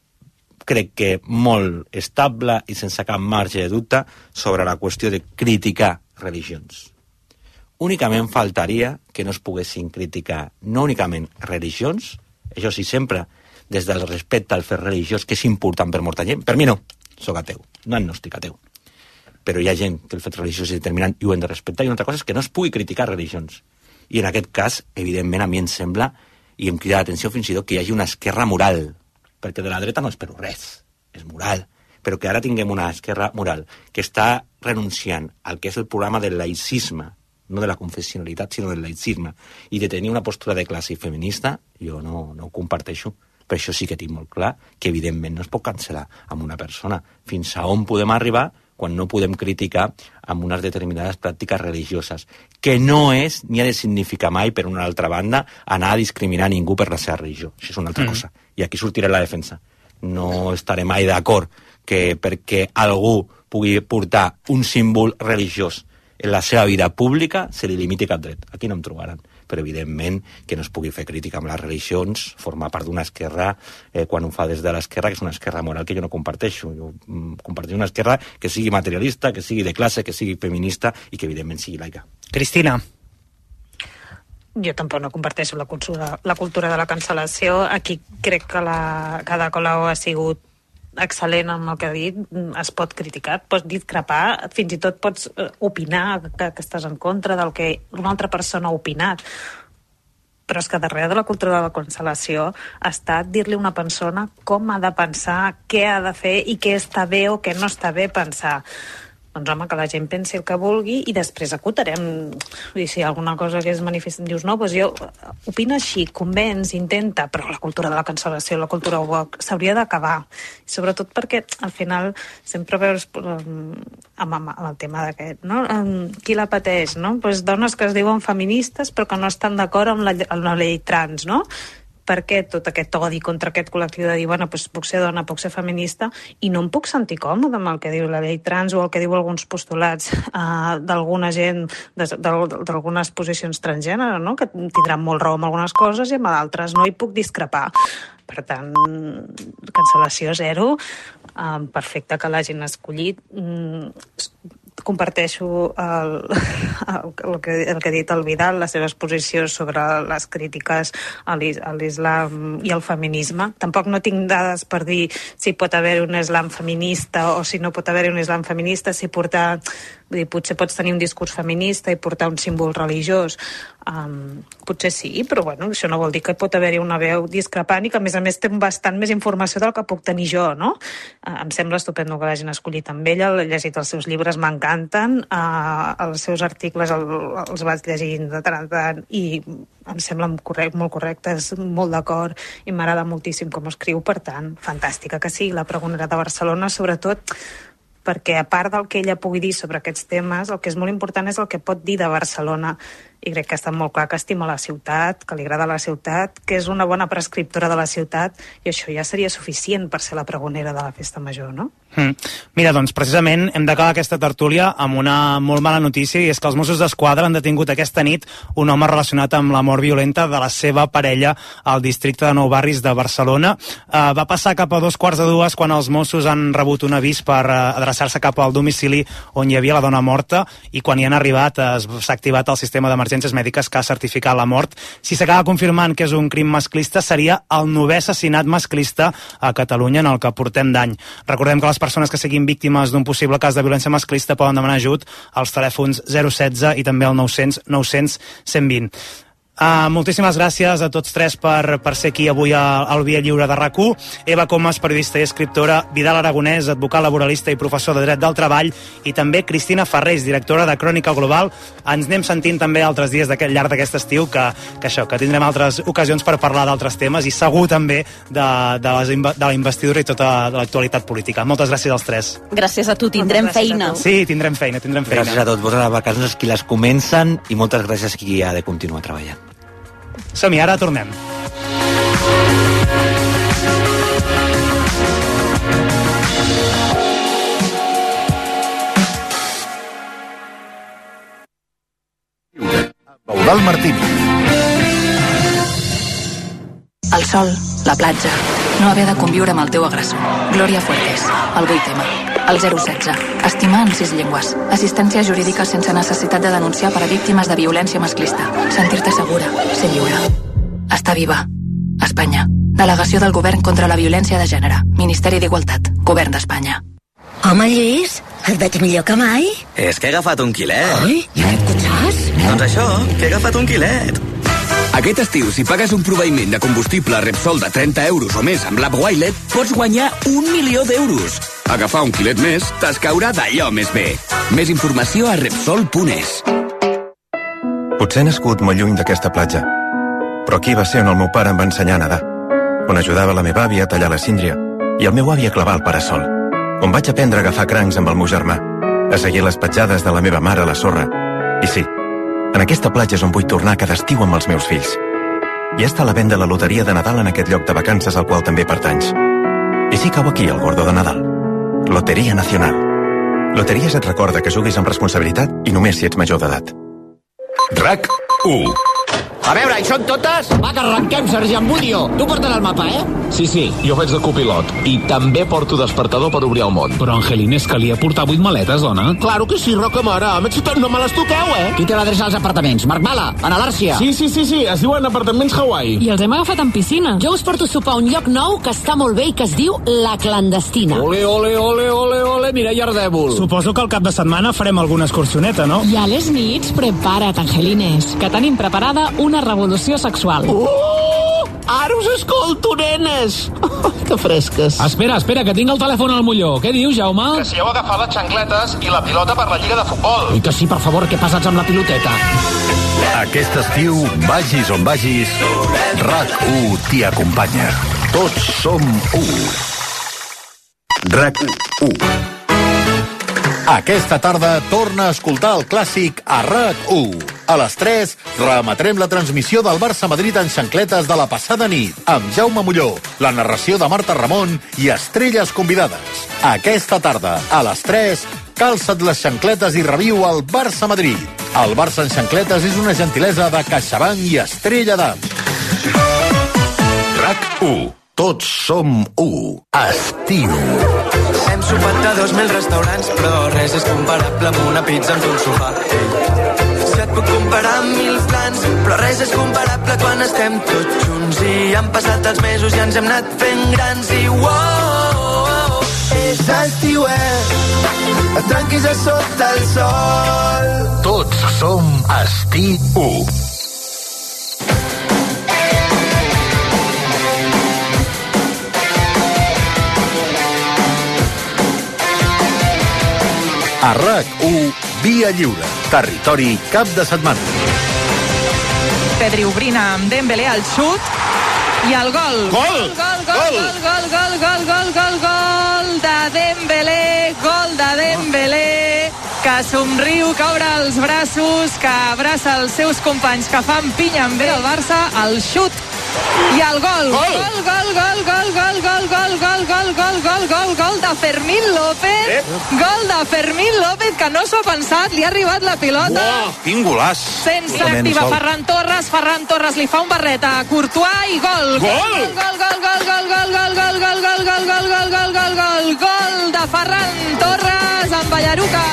crec que molt estable i sense cap marge de dubte sobre la qüestió de criticar religions. Únicament faltaria que no es poguessin criticar no únicament religions, això sí, sempre des del respecte al fer religiós, que és important per molta gent. Per mi no, soc ateu, no agnòstic ateu. Però hi ha gent que el fet religiós és determinant i ho hem de respectar, i una altra cosa és que no es pugui criticar religions. I en aquest cas, evidentment, a mi em sembla, i em crida l'atenció fins i tot, que hi hagi una esquerra moral, perquè de la dreta no espero res, és moral, però que ara tinguem una esquerra moral que està renunciant al que és el programa del laïcisme, no de la confessionalitat, sinó del laïcisme, i de tenir una postura de classe feminista, jo no, no ho comparteixo. Per això sí que tinc molt clar que, evidentment, no es pot cancel·lar amb una persona. Fins a on podem arribar quan no podem criticar amb unes determinades pràctiques religioses, que no és, ni ha de significar mai, per una altra banda, anar a discriminar ningú per la seva religió. Això és una altra mm. cosa. I aquí sortirà la defensa. No estaré mai d'acord que perquè algú pugui portar un símbol religiós en la seva vida pública se li limiti cap dret. Aquí no em trobaran. Però, evidentment, que no es pugui fer crítica amb les religions, formar part d'una esquerra, eh, quan ho fa des de l'esquerra, que és una esquerra moral que jo no comparteixo. Jo mm, comparteixo una esquerra que sigui materialista, que sigui de classe, que sigui feminista i que, evidentment, sigui laica. Cristina. Jo tampoc no comparteixo la cultura, la cultura de la cancel·lació. Aquí crec que la, cada Colau ha sigut excel·lent amb el que ha dit, es pot criticar, pots discrepar, fins i tot pots opinar que, que estàs en contra del que una altra persona ha opinat, però és que darrere de la cultura de la cancel·lació està dir-li a una persona com ha de pensar, què ha de fer i què està bé o què no està bé pensar. Doncs home, que la gent pensi el que vulgui i després acotarem. Vull dir, si hi ha alguna cosa que és manifest, dius, no, doncs jo opino així, convenç, intenta, però la cultura de la cancel·lació, la cultura woke, s'hauria d'acabar. Sobretot perquè, al final, sempre veus um, amb, amb el tema d'aquest, no? Um, qui la pateix, no? Pues dones que es diuen feministes però que no estan d'acord amb la, amb la llei trans, no? Per què tot aquest odi contra aquest col·lectiu de dir, bueno, doncs puc ser dona, puc ser feminista i no em puc sentir còmode amb el que diu la llei trans o el que diu alguns postulats uh, d'alguna gent d'algunes posicions transgènere, no? Que tindran molt raó amb algunes coses i amb d'altres no hi puc discrepar. Per tant, cancel·lació zero, uh, perfecte que l'hagin escollit. Mm, comparteixo el, el, que, el que ha dit el Vidal, les seves posicions sobre les crítiques a l'islam i al feminisme. Tampoc no tinc dades per dir si pot haver un islam feminista o si no pot haver un islam feminista, si portar... Vull dir, potser pots tenir un discurs feminista i portar un símbol religiós. Um, potser sí, però bueno, això no vol dir que pot haver-hi una veu discrepant i que a més a més té bastant més informació del que puc tenir jo, no? Uh, em sembla estupendo que l'hagin escollit amb ella, he llegit els seus llibres, m'encanten, uh, els seus articles el, els vaig llegint de tant en tant i em semblen correct, molt correctes, molt d'acord i m'agrada moltíssim com escriu, per tant, fantàstica que sigui la pregonera de Barcelona, sobretot perquè a part del que ella pugui dir sobre aquests temes, el que és molt important és el que pot dir de Barcelona, i crec que està molt clar que estima la ciutat, que li agrada la ciutat, que és una bona prescriptora de la ciutat, i això ja seria suficient per ser la pregonera de la festa major, no? Mm. Mira, doncs precisament hem d'acabar aquesta tertúlia amb una molt mala notícia, i és que els Mossos d'Esquadra han detingut aquesta nit un home relacionat amb la mort violenta de la seva parella al districte de Nou Barris de Barcelona. Uh, va passar cap a dos quarts de dues quan els Mossos han rebut un avís per uh, adreçar-se cap al domicili on hi havia la dona morta, i quan hi han arribat uh, s'ha activat el sistema d'emergències mèdiques que ha certificat la mort. Si s'acaba confirmant que és un crim masclista, seria el novè assassinat masclista a Catalunya en el que portem d'any. Recordem que les persones que siguin víctimes d'un possible cas de violència masclista poden demanar ajut als telèfons zero setze i també al nou cents nou cents cent vint. Uh, moltíssimes gràcies a tots tres per, per ser aquí avui al Via Lliure de RAC u. Eva Comas, periodista i escriptora, Vidal Aragonès, advocat laboralista i professor de Dret del Treball, i també Cristina Ferrés, directora de Crònica Global. Ens anem sentint també altres dies d'aquest llarg d'aquest estiu, que, que això, que tindrem altres ocasions per parlar d'altres temes i segur també de, de, les, de la investidura i tota l'actualitat política. Moltes gràcies als tres. Gràcies a tu, tindrem feina. Sí, tindrem feina, tindrem feina. Gràcies a tots vosaltres, vacances, qui les comencen, i moltes gràcies a qui ha de continuar treballant. Som-hi, ara tornem. Eudald Martínez. El sol, la platja, no haver de conviure amb el teu agressor. Glòria Fuertes, el vuit ema, el zero setze, estimar en sis llengües, assistència jurídica sense necessitat de denunciar per a víctimes de violència masclista, sentir-te segura, ser lliure. Està viva. Espanya. Delegació del Govern contra la Violència de Gènere. Ministeri d'Igualtat. Govern d'Espanya. Home, Lluís, et veig millor que mai. És que he agafat un quilet. Oi? I aquest cotxàs? Doncs això, que he agafat un quilet. Aquest estiu, si pagues un proveïment de combustible Repsol de trenta euros o més amb l'app Wilet, pots guanyar un milió d'euros. Agafar un quilet més t'escaurà d'allò més bé. Més informació a Repsol punt es. Potser he nascut molt lluny d'aquesta platja, però aquí va ser on el meu pare em va ensenyar a nedar, on ajudava la meva àvia a tallar la síndria i el meu avi a clavar el parasol, on vaig aprendre a agafar crancs amb el meu germà, a seguir les petjades de la meva mare a la sorra. I sí, en aquesta platja és on vull tornar cada estiu amb els meus fills. I està a la venda la loteria de Nadal en aquest lloc de vacances al qual també pertanys. I sí cau aquí el gordo de Nadal. Loteria Nacional. Loteries et recorda que juguis amb responsabilitat i només si ets major d'edat. RAC u. A veure, hi són totes? Va, que arrenquem, sergent Budio. Tu portes el mapa, eh? Sí, sí, jo faig de copilot. I també porto despertador per obrir el món. Però, Angelines, calia portar vuit maletes, dona? Claro que sí, Roca Mare. No me les toqueu, eh? Qui té l'adreça als apartaments? Marc Mala, Ana l'Àrcia. Sí, sí, sí, sí, es diuen apartaments Hawaii. I els hem agafat en piscina. Jo us porto a sopar a un lloc nou que està molt bé i que es diu La Clandestina. Ole, ole, ole, ole, ole, mira, Ardèvol. Suposo que al cap de setmana farem alguna excursioneta, no? I a les nits, prepara't, Angelines, que tenim preparada una revolució sexual. Uh! Ara us escolto, nenes! Oh, que fresques. Espera, espera, que tinc el telèfon al molló. Què dius, Jaume? Que si heu agafat les xancletes i la pilota per la Lliga de Futbol. I que sí, per favor, que passats amb la piloteta. Aquest estiu, vagis on vagis, RAC u t'hi acompanya. Tots som u. RAC u. Aquesta tarda torna a escoltar el clàssic a RAC u. A les tres reemetrem la transmissió del Barça-Madrid en xancletes de la passada nit, amb Jaume Molló, la narració de Marta Ramon i estrelles convidades. Aquesta tarda, a les tres, calça't les xancletes i reviu el Barça-Madrid. El Barça en xancletes és una gentilesa de CaixaBank i Estrella d'Am. RAC u. Tots som u. Estiu. Hem sopat a dos mil restaurants, però res és comparable amb una pizza amb un sofà. Si et puc comparar amb mil plans, però res és comparable quan estem tots junts. I han passat els mesos i ens hem anat fent grans i uau, és estiuet, et tranquis a sota el sol. Tots som estiu. A RAC u, Via Lliure, territori cap de setmana. Pedri obrina amb Dembélé al xut i el gol. Gol! Gol, gol, gol, gol, gol, gol, gol, gol, gol de Dembélé, gol de Dembélé, que somriu, que obre els braços, que abraça els seus companys, que fan pinya amb el Barça, el xut i el gol. Gol, gol, gol, gol, gol, gol, gol, gol, gol, gol, gol, gol, gol de Fermín López. Gol de Fermín López, que no s'ho ha pensat, li ha arribat la pilota. Uau, quin golàs. Sense activa Ferran Torres, Ferran Torres li fa un barret a Courtois i gol. Gol! Gol, gol, gol, gol, gol, gol, gol, gol, gol, gol, gol, gol, gol, gol, gol, gol de Ferran Torres amb Ballaruca.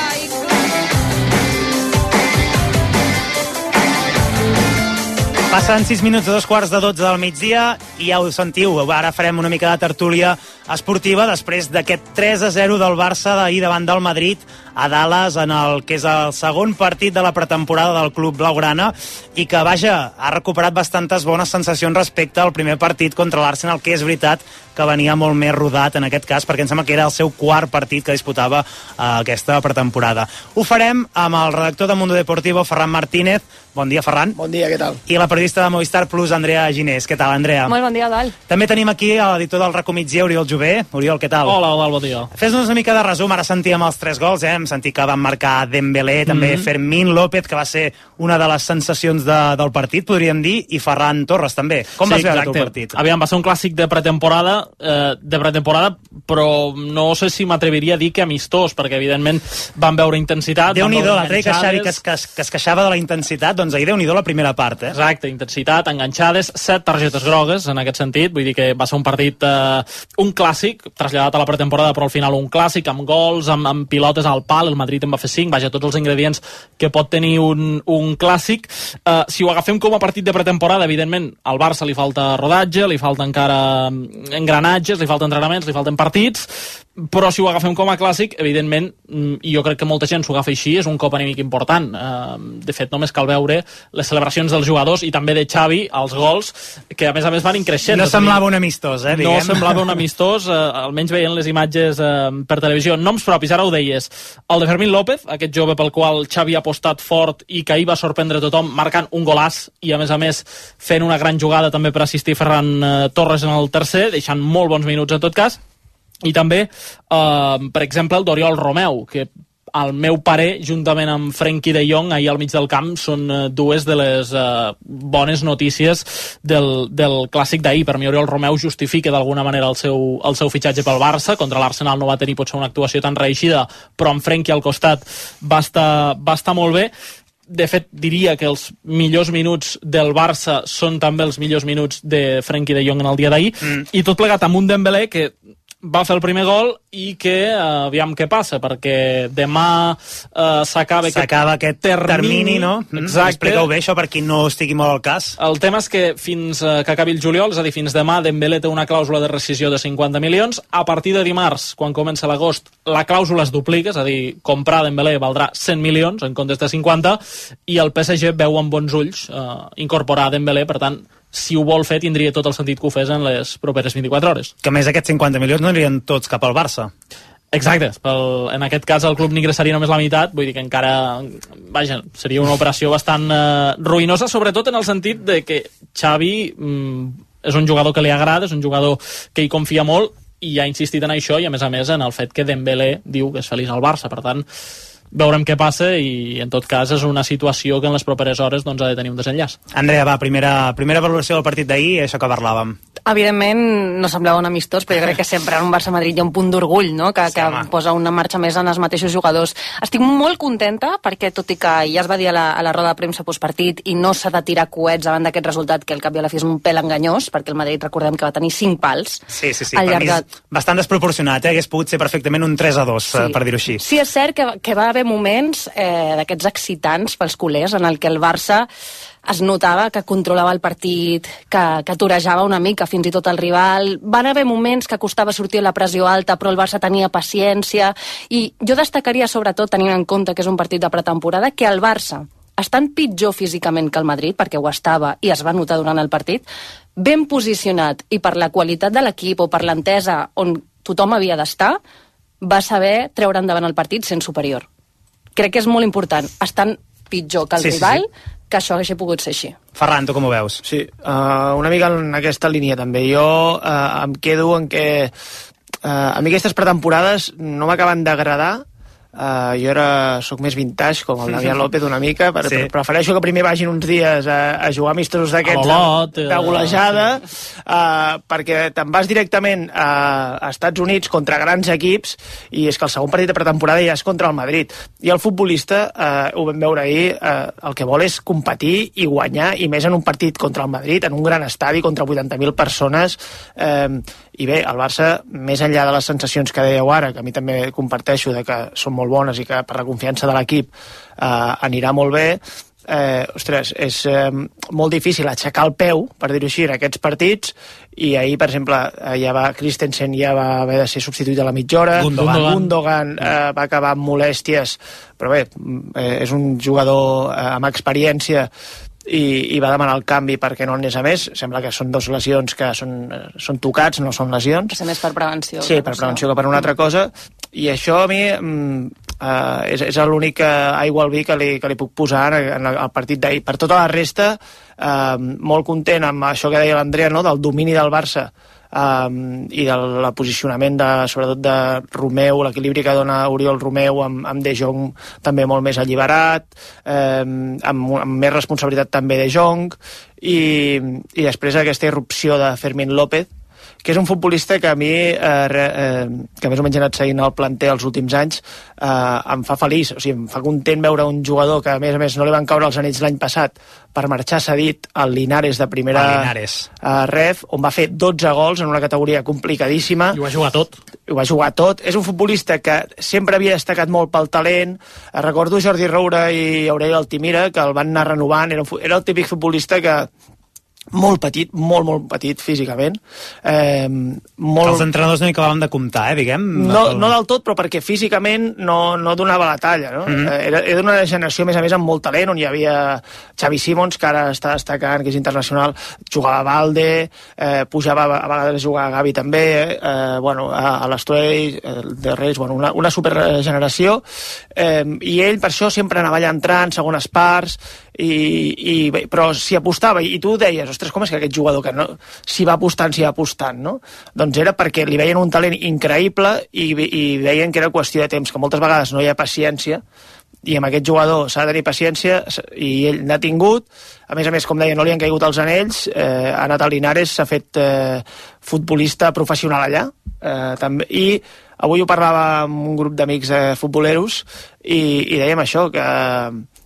Passen sis minuts de dos quarts de dotze del migdia i ja ho sentiu, ara farem una mica de tertúlia esportiva després d'aquest tres a zero del Barça d'ahir davant del Madrid a Dallas en el que és el segon partit de la pretemporada del club blaugrana i que, vaja, ha recuperat bastantes bones sensacions respecte al primer partit contra l'Arsenal, que és veritat que venia molt més rodat en aquest cas, perquè em sembla que era el seu quart partit que disputava eh, aquesta pretemporada. Ho farem amb el redactor de Mundo Deportivo, Ferran Martínez. Bon dia, Ferran. Bon dia, què tal? I la periodista de Movistar Plus, Andrea Ginés. Què tal, Andrea? Molt bon dia, Dal. També tenim aquí l'editor del RAC u Migdia, Oriol Jové. Oriol, què tal? Hola, hola, bon dia. Fes-nos una mica de resum, ara sentíem els tres gols, eh? Hem sentit que van marcar Dembélé, també mm-hmm. Fermín López, que va ser una de les sensacions de, del partit, podríem dir, i Ferran Torres, també. Com sí, vas veure exacte. tu el partit? Aviam, va ser un clàssic de pretemporada, eh, de pretemporada, però no sé si m'atreviria a dir que amistós, perquè evidentment van veure intensitat. Déu-n'hi-do, l'altre dia que Xavi que es, que, es, que es queixava de la intensitat, doncs ahir Déu-n'hi-do la primera part, eh? Exacte, intensitat, enganxades, set targetes grogues, en aquest sentit, vull dir que va ser un partit, eh, un clàssic, traslladat a la pretemporada, però al final un clàssic, amb gols, amb, amb pilotes al pal, el Madrid en va fer cinc, vaja, tots els ingredients que pot tenir un, un clàssic. Eh, si ho agafem com a partit de pretemporada, evidentment, al Barça li falta rodatge, li falta encara engranatges, li falta entrenaments, li falten partits, però si ho agafem com a clàssic, evidentment, i jo crec que molta gent s'ho agafa així, és un cop anímic important. De fet, només cal veure les celebracions dels jugadors i també de Xavi, els gols, que a més a més van increixent. No semblava un amistós, eh, diguem. No semblava un amistós, eh, almenys veient les imatges eh, per televisió. Noms propis, ara ho deies. El de Fermín López, aquest jove pel qual Xavi ha apostat fort i que ahir va sorprendre tothom, marcant un golàs i, a més a més, fent una gran jugada també per assistir Ferran eh, Torres en el tercer, deixant molt bons minuts en tot cas. I també, eh, per exemple, el d'Oriol Romeu, que al meu pare, juntament amb Frenkie de Jong, ahir al mig del camp, són eh, dues de les eh, bones notícies del, del clàssic d'ahir. Per mi, Oriol Romeu justifica d'alguna manera el seu, el seu fitxatge pel Barça. Contra l'Arsenal no va tenir potser una actuació tan reeixida, però amb Frenkie al costat va estar, va estar molt bé. de fet, diria que els millors minuts del Barça són també els millors minuts de Frenkie de Jong en el dia d'ahir, mm. i tot plegat amb un Dembélé que va fer el primer gol i que uh, aviam què passa, perquè demà uh, s'acaba aquest, aquest termini, termini no? Exacte. Expliqueu bé això per qui no estigui molt al cas. El tema és que fins uh, que acabi el juliol, és a dir, fins demà, Dembélé té una clàusula de rescisió de cinquanta milions. A partir de dimarts, quan comença l'agost, la clàusula es duplica, és a dir, comprar Dembélé valdrà cent milions en comptes de cinquanta, i el P S G veu amb bons ulls uh, incorporar Dembélé, per tant, si ho vol fer, tindria tot el sentit que ho fes en les properes vint-i-quatre hores. Que més aquests cinquanta milions no anirien tots cap al Barça. Exacte. Pel, en aquest cas el club n'ingressaria només la meitat, vull dir que encara, vaja, seria una operació bastant eh, ruïnosa, sobretot en el sentit de que Xavi mm, és un jugador que li agrada, és un jugador que hi confia molt, i ha insistit en això, i a més a més en el fet que Dembélé diu que és feliç al Barça, per tant, veurem què passa, i en tot cas és una situació que en les properes hores doncs, ha de tenir un desenllaç. Andrea, va, primera, primera valoració del partit d'ahir, això que parlàvem. Evidentment no semblava un amistós, però jo crec que sempre en un Barça-Madrid hi ha un punt d'orgull, no? que, que sí, posa una marxa més en els mateixos jugadors. Estic molt contenta perquè, tot i que ja es va dir a la, a la roda de premsa postpartit i no s'ha de tirar coets davant d'aquest resultat, que al cap i a la fi és un pèl enganyós, perquè el Madrid recordem que va tenir cinc pals. Sí, sí, sí, per mi és bastant desproporcionat, eh? Hagués pogut ser perfectament un tres a dos, sí. per dir-ho així. Sí, és cert que, que va haver moments eh, d'aquests excitants pels culers en el que el Barça es notava que controlava el partit, que, que torejava una mica fins i tot el rival. Van haver moments que costava sortir a la pressió alta, però el Barça tenia paciència, i jo destacaria sobretot, tenint en compte que és un partit de pretemporada, que el Barça, estant pitjor físicament que el Madrid, perquè ho estava i es va notar durant el partit, ben posicionat i per la qualitat de l'equip o per l'entesa on tothom havia d'estar, va saber treure endavant el partit sent superior. Crec que és molt important, estant pitjor que el sí, rival, sí, sí. que això hagi pogut ser així. Ferran, tu com ho veus? Sí, uh, una mica en aquesta línia també. Jo uh, em quedo en que uh, a mi aquestes pretemporades no m'acaben d'agradar. Uh, jo ara sóc més vintage, com el Damián López una mica, per, sí. prefereixo que primer vagin uns dies a, a jugar amistosos d'aquests de, de golejada, sí. uh, perquè te'n vas directament a, a Estats Units contra grans equips, i és que el segon partit de pretemporada ja és contra el Madrid, i el futbolista, uh, ho vam veure ahir, uh, el que vol és competir i guanyar, i més en un partit contra el Madrid, en un gran estadi contra vuitanta mil persones, uh, i bé, el Barça, més enllà de les sensacions que dèieu ara, que a mi també comparteixo de que són molt bones i que per la confiança de l'equip eh, anirà molt bé, eh, ostres, és eh, molt difícil aixecar el peu, per dir-ho així, en aquests partits, i ahir, per exemple, eh, ja va Christensen ja va haver de ser substituït a la mitja hora, Gundogan, Gundogan eh, va acabar amb molèsties, però bé, eh, és un jugador eh, amb experiència, i, i va demanar el canvi perquè no anés a més. Sembla que són dos lesions que són, són tocats, no són lesions. Per ser més per prevenció. Sí, per prevenció que per una altra cosa, i això a mi mm, uh, és, és l'únic aigua al vi que li, que li puc posar en el partit d'ahir. Per tota la resta, uh, molt content amb això que deia l'Andrea, no?, del domini del Barça, Um, i del posicionament de, sobretot de Romeu, l'equilibri que dona Oriol Romeu amb, amb De Jong també molt més alliberat, um, amb, amb més responsabilitat també De Jong, i, i després aquesta irrupció de Fermín López, que és un futbolista que a mi, eh, eh, que més o menys he anat seguint el planter els últims anys, eh, em fa feliç, o sigui, em fa content veure un jugador que a més a més no li van caure els anells l'any passat per marxar cedit al Linares de primera Linares. Uh, ref, on va fer dotze gols en una categoria complicadíssima. I ho va jugar tot. Ho va jugar tot. És un futbolista que sempre havia destacat molt pel talent. Recordo Jordi Roura i Aureli Altimira, que el van anar renovant. Era, un, era el típic futbolista que molt petit, molt, molt petit físicament. Eh, molt... Els entrenadors no hi acabàvem de comptar, eh, diguem. No, no del tot, però perquè físicament no, no donava la talla, no? Mm-hmm. eh, era, era d'una generació, a més a més, amb molt talent, on hi havia Xavi Simons, que ara està destacant, que és internacional, jugava a Valde, eh, pujava a vegades a jugar a Gavi també, eh, bueno, a, a l'Estuell, eh, de Reis, bueno, una, una supergeneració, eh, i ell per això sempre anava allà entrant, segones parts, i, i bé, però s'hi apostava, i tu deies, ostres, com és que aquest jugador que no s'hi va apostant, s'hi va apostant, no? Doncs era perquè li veien un talent increïble i, i veien que era qüestió de temps, que moltes vegades no hi ha paciència, i amb aquest jugador s'ha de tenir paciència, i ell n'ha tingut. A més a més, com deia, no li han caigut els anells, eh, ha anat a Linares, s'ha fet eh, futbolista professional allà, eh, també, i avui ho parlava amb un grup d'amics eh, futboleros, i, i dèiem això, que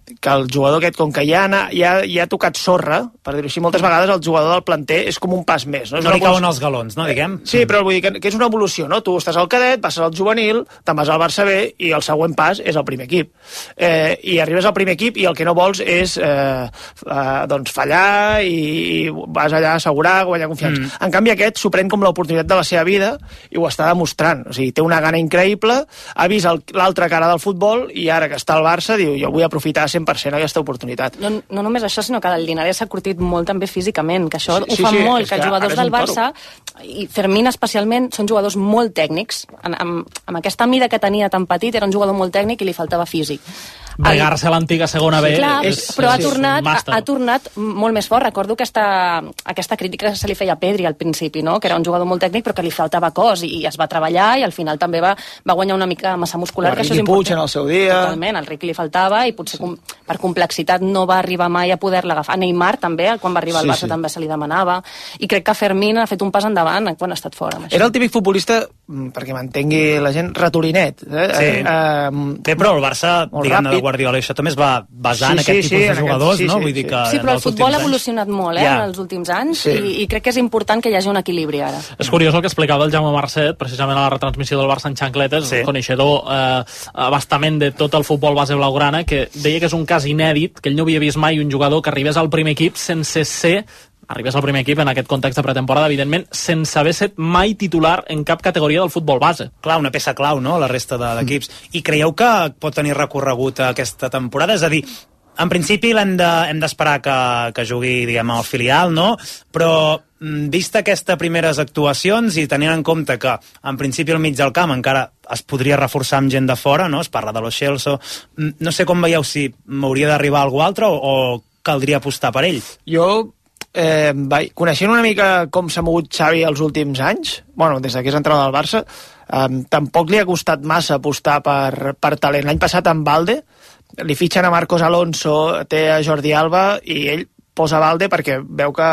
que el jugador aquest, com que ja, ha, ja, ja ha tocat sorra, per dir-ho així, moltes vegades el jugador del planter és com un pas més. No, no li cauen els galons, no, diguem? Sí, però vull dir que, que és una evolució, no? Tu estàs al cadet, passes al juvenil, te'n vas al Barça B i el següent pas és el primer equip. Eh, I arribes al primer equip i el que no vols és eh, eh, doncs fallar i, i vas allà a assegurar, guanyar confiança. Mm. En canvi aquest s'ho pren com l'oportunitat de la seva vida i ho està demostrant. O sigui, té una gana increïble, ha vist l'altra cara del futbol i ara que està al Barça diu jo vull aprofitar cent per cent aquesta oportunitat. No, no només això, sinó que el Linares s'ha curtit molt també físicament, que això sí, ho fa sí, molt, que que els jugadors del Barça, i Fermín especialment, són jugadors molt tècnics. Amb, amb, amb aquesta mida que tenia tan petit, era un jugador molt tècnic i li faltava físic. Bregar-se a l'antiga segona B. Sí, clar, és, però ha és tornat, ha, ha tornat molt més fort. Recordo aquesta, aquesta crítica que se li feia a Pedri al principi, no? Que era un jugador molt tècnic però que li faltava cos i, i es va treballar i al final també va, va guanyar una mica massa muscular. O que això és Puig en el seu dia. Totalment, al Riqui li faltava i potser com, per complexitat no va arribar mai a poder-la agafar. Neymar també, quan va arribar al Sí, Barça sí. també se li demanava. I crec que Fermín ha fet un pas endavant quan ha estat fora. Amb això. Era el típic futbolista, perquè m'entengui la gent, ratolinet. Eh? Sí. Eh, eh, Bé, però el Barça, diguem-ne, de ràpid. Guardiola, això també es va basar Sí, en aquest sí, tipus sí, de en jugadors, aquest- sí, no? sí, Vull dir sí. que Sí, però el dels futbol últims ha anys- evolucionat molt eh, Ja. en els últims anys Sí. i, i crec que és important que hi hagi un equilibri ara. És curiós el que explicava el Jaume Marcet, precisament a la retransmissió del Barça en xancletes, sí. coneixedor eh, abastament de tot el futbol base blaugrana, que deia que és un cas inèdit, que ell no havia vist mai un jugador que arribés al primer equip sense ser arribés al primer equip en aquest context de pretemporada, evidentment, sense haver set mai titular en cap categoria del futbol base. Clar, una peça clau, no?, la resta de- d'equips. I creieu que pot tenir recorregut aquesta temporada? És a dir, en principi l'hem de, hem d'esperar que, que jugui, diguem, al filial, no? Però, mm, vista aquestes primeres actuacions i tenint en compte que, en principi, al mig del camp encara es podria reforçar amb gent de fora, no? Es parla de Lo Celso. Mm, No sé com veieu, si m'hauria d'arribar algú altre o, o caldria apostar per ell? Jo, eh, vai, coneixent una mica com s'ha mogut Xavi els últims anys, bueno, des que és entrada al Barça, eh, tampoc li ha costat massa apostar per, per talent. L'any passat amb Valde, li fitxen a Marcos Alonso, té a Jordi Alba i ell posa Valde perquè veu que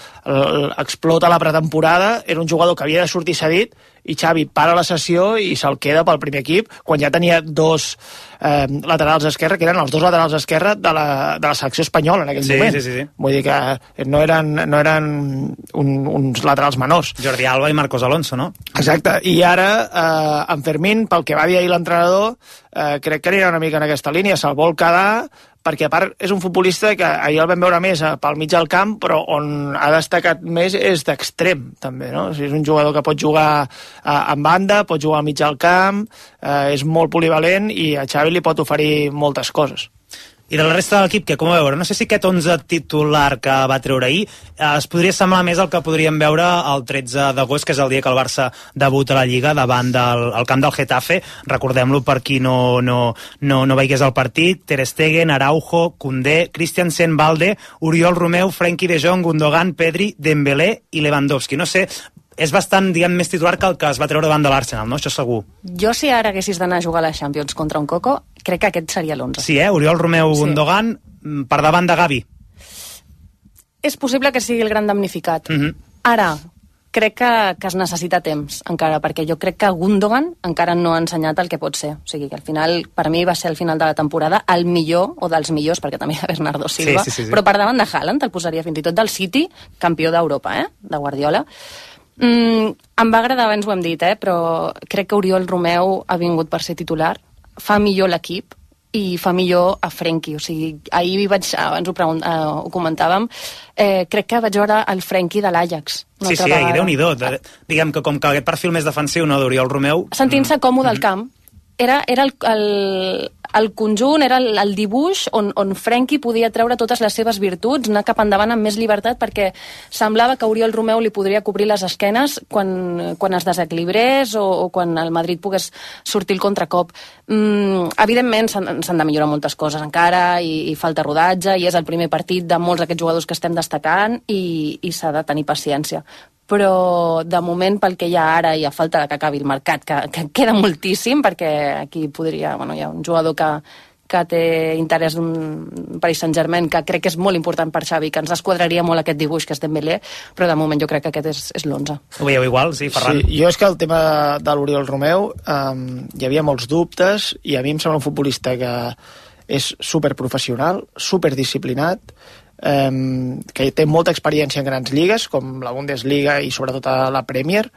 el, explota la pretemporada, era un jugador que havia de sortir cedit i Xavi para la sessió i se'l queda pel primer equip quan ja tenia dos eh, laterals esquerra, que eren els dos laterals esquerra de la, de la selecció espanyola en aquell Sí, moment. sí, sí, sí. Vull dir que no eren, no eren un, uns laterals menors. Jordi Alba i Marcos Alonso, no? Exacte, i ara eh, en Fermín, pel que va dir ahir l'entrenador, eh, crec que anirà una mica en aquesta línia, se'l vol quedar, perquè a part és un futbolista que ahir el vam veure més eh, pel mig del camp, però on ha destacat més és d'extrem, també, no? O sigui, és un jugador que pot jugar eh, en banda, pot jugar al mig del camp, eh, és molt polivalent i a Xavi li pot oferir moltes coses. I de la resta de l'equip, que com a veure, no sé si aquest onze titular que va treure ahir eh, es podria semblar més al que podríem veure el tretze d'agost, que és el dia que el Barça debuta a la Lliga davant del al camp del Getafe. Recordem-lo per qui no, no, no, no veiés el partit: Ter Stegen, Araujo, Koundé, Christensen, Valde, Oriol Romeu, Frenkie de Jong, Gundogan, Pedri, Dembélé i Lewandowski. No sé, és bastant, diguem, més titular que el que es va treure davant de l'Arsenal, no? Això segur. Jo, si ara haguessis d'anar a jugar a la Champions contra un Coco, crec que aquest seria l'onze. Sí, eh? Oriol Romeu, Sí. Gundogan, per davant de Gavi. És possible que sigui el gran damnificat. Mhm. Ara, crec que, que es necessita temps encara, perquè jo crec que Gundogan encara no ha ensenyat el que pot ser. O sigui, que al final, per mi va ser el final de la temporada el millor, o dels millors, perquè també hi ha Bernardo Silva, Sí, sí, sí, sí. però per davant de Haaland el posaria fins i tot del City, campió d'Europa, eh? De Guardiola. Mm, em va agradar, abans ho hem dit, eh? Però crec que Oriol Romeu ha vingut per ser titular, fa millor l'equip i fa millor a Frenkie. O sigui, ahir vaig, abans ho, pregunt, eh, ho comentàvem, eh, crec que vaig veure el Frenkie de l'Ajax. una Sí, altra sí, ahir, vegada. Déu-n'hi-do. De- Diguem que com que aquest perfil més defensiu, no, d'Oriol Romeu... Sentint-se còmode al camp. Era, era el, el, el conjunt, era el, el dibuix on, on Frenkie podia treure totes les seves virtuts, anar cap endavant amb més llibertat, perquè semblava que Oriol Romeu li podria cobrir les esquenes quan, quan es desequilibrés o, o quan el Madrid pogués sortir el contracop. Mm, evidentment s'han s'han de millorar moltes coses encara i, i falta rodatge i és el primer partit de molts d'aquests jugadors que estem destacant i, i s'ha de tenir paciència. Però de moment, pel que hi ha ara i a falta que acabi el mercat, que, que queda moltíssim, perquè aquí podria, bueno, hi ha un jugador que, que té interès d'un Paris Saint-Germain, que crec que és molt important per Xavi, que ens esquadraria molt aquest dibuix que és Dembélé, però de moment jo crec que aquest és, és l'onze. Ho veieu igual, sí, Ferran? Sí, jo és que el tema de l'Oriol Romeu um, hi havia molts dubtes i a mi em sembla un futbolista que és superprofessional, superdisciplinat, eh, que té molta experiència en grans lligues, com la Bundesliga i sobretot a la Premier,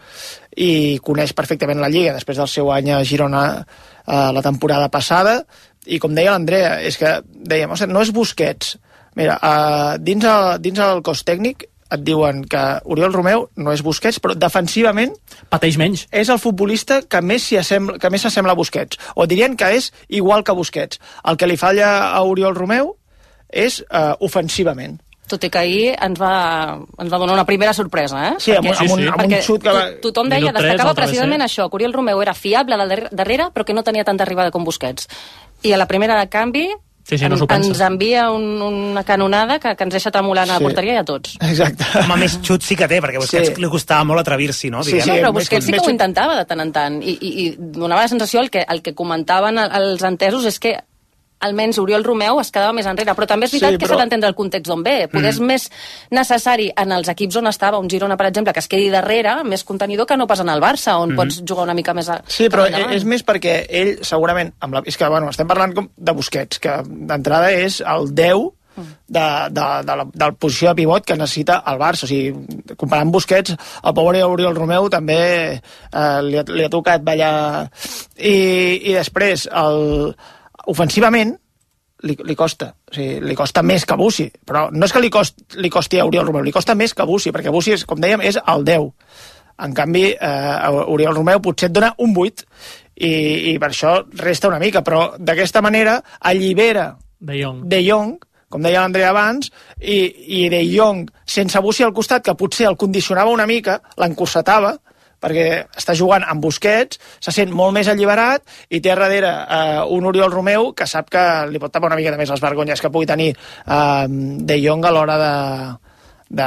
i coneix perfectament la Lliga després del seu any a Girona eh, la temporada passada, i com deia l'Andrea, és que dèiem, no és Busquets. Mira, eh, dins, el, dins el cos tècnic et diuen que Oriol Romeu no és Busquets, però defensivament pateix menys. És el futbolista que més s'hi assembla, que més s'assembla a Busquets. O dirien que és igual que Busquets. El que li falla a Oriol Romeu és uh, ofensivament. Tot i que ahir ens va, ens va donar una primera sorpresa, eh? Sí, amb, perquè, amb, un, amb un xut que va... To, tothom deia, destacava precisament això, que Oriol Romeu era fiable del darrere, però que no tenia tanta arribada com Busquets. I a la primera de canvi... Sí, sí, no en, ens envia un, una canonada que, que ens deixa tremolant a la porteria i a tots. Exacte. Home, més xut sí que té, perquè a Busquets sí. li costava molt atrevir-s'hi, no? Sí, sí, però Busquets sí que ho intentava de tant en tant, i, i, i donava la sensació, el que, el que comentaven els entesos és que almenys Oriol Romeu es quedava més enrere, però també és veritat sí, però... que s'ha d'entendre el context d'on ve. Poder és mm. més necessari en els equips on estava, un Girona, per exemple, que es quedi darrere, més contenidor que no pas en el Barça, on mm. pots jugar una mica més a... Sí, però és més perquè ell, segurament, amb la... és que, bueno, estem parlant com de Busquets, que d'entrada és el deu de, de, de, la, de la posició de pivot que necessita el Barça. O sigui, comparant Busquets, el pobre Oriol Romeu també eh, li, ha, li ha tocat ballar. I, i després, el... ofensivament li, li costa, o sigui, li costa més que Bussi, però no és que li, cost, li costi a Oriol Romeu, li costa més que Bussi, perquè Bussi, és, com dèiem, és el deu. En canvi, eh, Oriol Romeu potser et dona un vuit, i, i per això resta una mica, però d'aquesta manera allibera De Jong, de Jong com deia l'Andrea abans, i, i De Jong, sense Bussi al costat, que potser el condicionava una mica, l'encursetava, perquè està jugant amb Busquets, se sent molt més alliberat i té a darrere eh, un Oriol Romeu que sap que li pot tapar una mica més les vergonyes que pugui tenir eh, De Jong a l'hora de, de,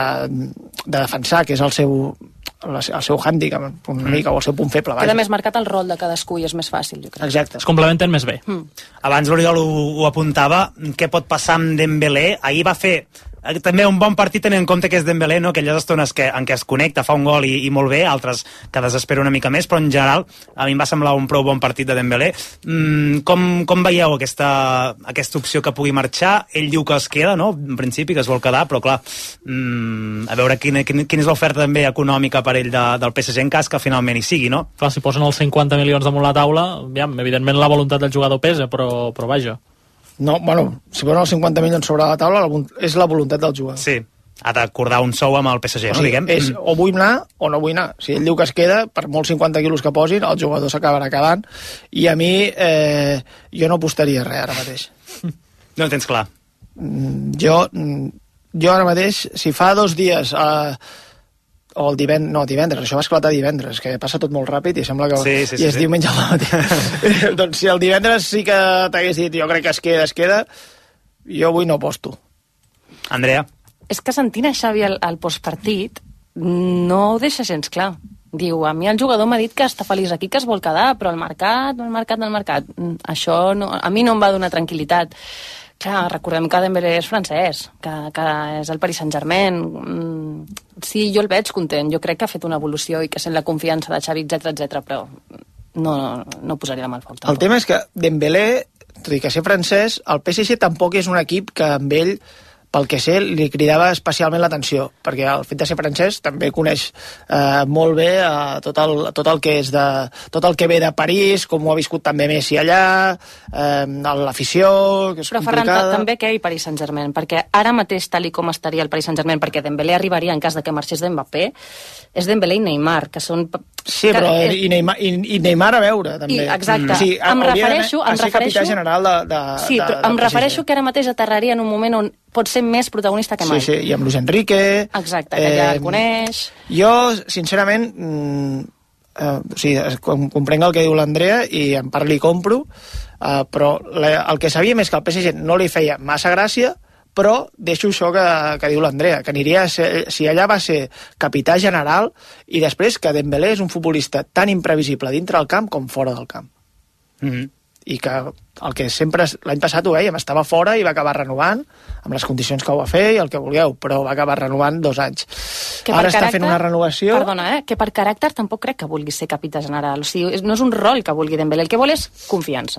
de defensar, que és el seu, el seu hàndicap, una mica, o el seu punt feble. Queda més marcat el rol de cadascú i és més fàcil, jo crec. Exacte. Es complementen més bé. Mm. Abans l'Oriol ho, ho apuntava, què pot passar amb Dembélé? Ahir va fer també un bon partit tenint en compte que és Dembélé, no? Aquelles estones que, en què es connecta, fa un gol i, i molt bé, altres que desespera una mica més, però en general a mi em va semblar un prou bon partit de Dembélé. Mm, com, com veieu aquesta, aquesta opció que pugui marxar? Ell diu que es queda, no? En principi que es vol quedar, però clar, mm, a veure quina, quina, quina és l'oferta també econòmica per ell de, del P S G en cas que finalment hi sigui, no? Clar, si posen els cinquanta milions damunt la taula, ja, evidentment la voluntat del jugador pesa, però, però vaja. No, bueno, si posen els cinquanta milions sobre la taula, la, és la voluntat del jugador. Sí, ha d'acordar un sou amb el P S G, o sigui, no, diguem? És o vull anar o no vull anar. Si ell diu que es queda, per molts cinquanta quilos que posin, el jugador s'acabarà quedant, i a mi eh, jo no apostaria res ara mateix. No ho tens clar? Jo, jo ara mateix, si fa dos dies... Eh, o el divendres, no, divendres, això va esclatar divendres, que passa tot molt ràpid i sembla que sí, sí, i és sí, diumenge al matí. Doncs si el divendres sí que t'hagués dit jo crec que es queda, es queda, jo avui no aposto. Andrea? És que sentint a Xavi al, al postpartit no ho deixa gens clar. Diu, a mi el jugador m'ha dit que està feliç aquí, que es vol quedar, però el mercat, el mercat, el mercat, això no, a mi no em va donar tranquil·litat. Clar, recordem que Dembélé és francès, que, que és el Paris Saint-Germain. Mm, sí, jo el veig content, jo crec que ha fet una evolució i que sent la confiança de Xavi, etcètera, etcètera, però no, no posaria la mà al foc. El tema és que Dembélé, tot i que ser francès, el P S G tampoc és un equip que amb ell, pel que sé, li cridava especialment l'atenció, perquè el fet de ser francès també coneix eh, molt bé eh, tot, el, tot el que és de, tot el que ve de París, com ho ha viscut també Messi allà, eh, l'afició, que és però complicada. Ferran, també què hi Paris Saint-Germain, perquè ara mateix, tal i com estaria el Paris Saint-Germain, perquè Dembélé arribaria en cas de que marxés d'Mbappé, és Dembélé i Neymar, que són... Sí, però és... i, Neymar, i, i Neymar a veure, també. I, exacte. Mm. O sigui, em refereixo... A em ser refereixo... capità general de, de, sí, de, de, em de refereixo que ara mateix aterraria en un moment on pot ser més protagonista que mai. Sí, sí, i amb Luis Enrique... Exacte, que eh, ja el coneix... Jo, sincerament, mm, eh, o sigui, comprenc el que diu l'Andrea i en part li compro, eh, però la, el que sabíem és que al P S G no li feia massa gràcia, però deixo això que, que diu l'Andrea, que aniria a ser, si allà va ser capità general, i després que Dembélé és un futbolista tan imprevisible dintre del camp com fora del camp. Mm-hmm. I que el que sempre, l'any passat ho veiem, estava fora i va acabar renovant amb les condicions que ho va fer i el que vulgueu, però va acabar renovant dos anys. Que ara caràcter, està fent una renovació... Perdona, eh? Que per caràcter tampoc crec que vulgui ser capità general. O sigui, no és un rol que vulgui Dembélé, el que vol és confiança.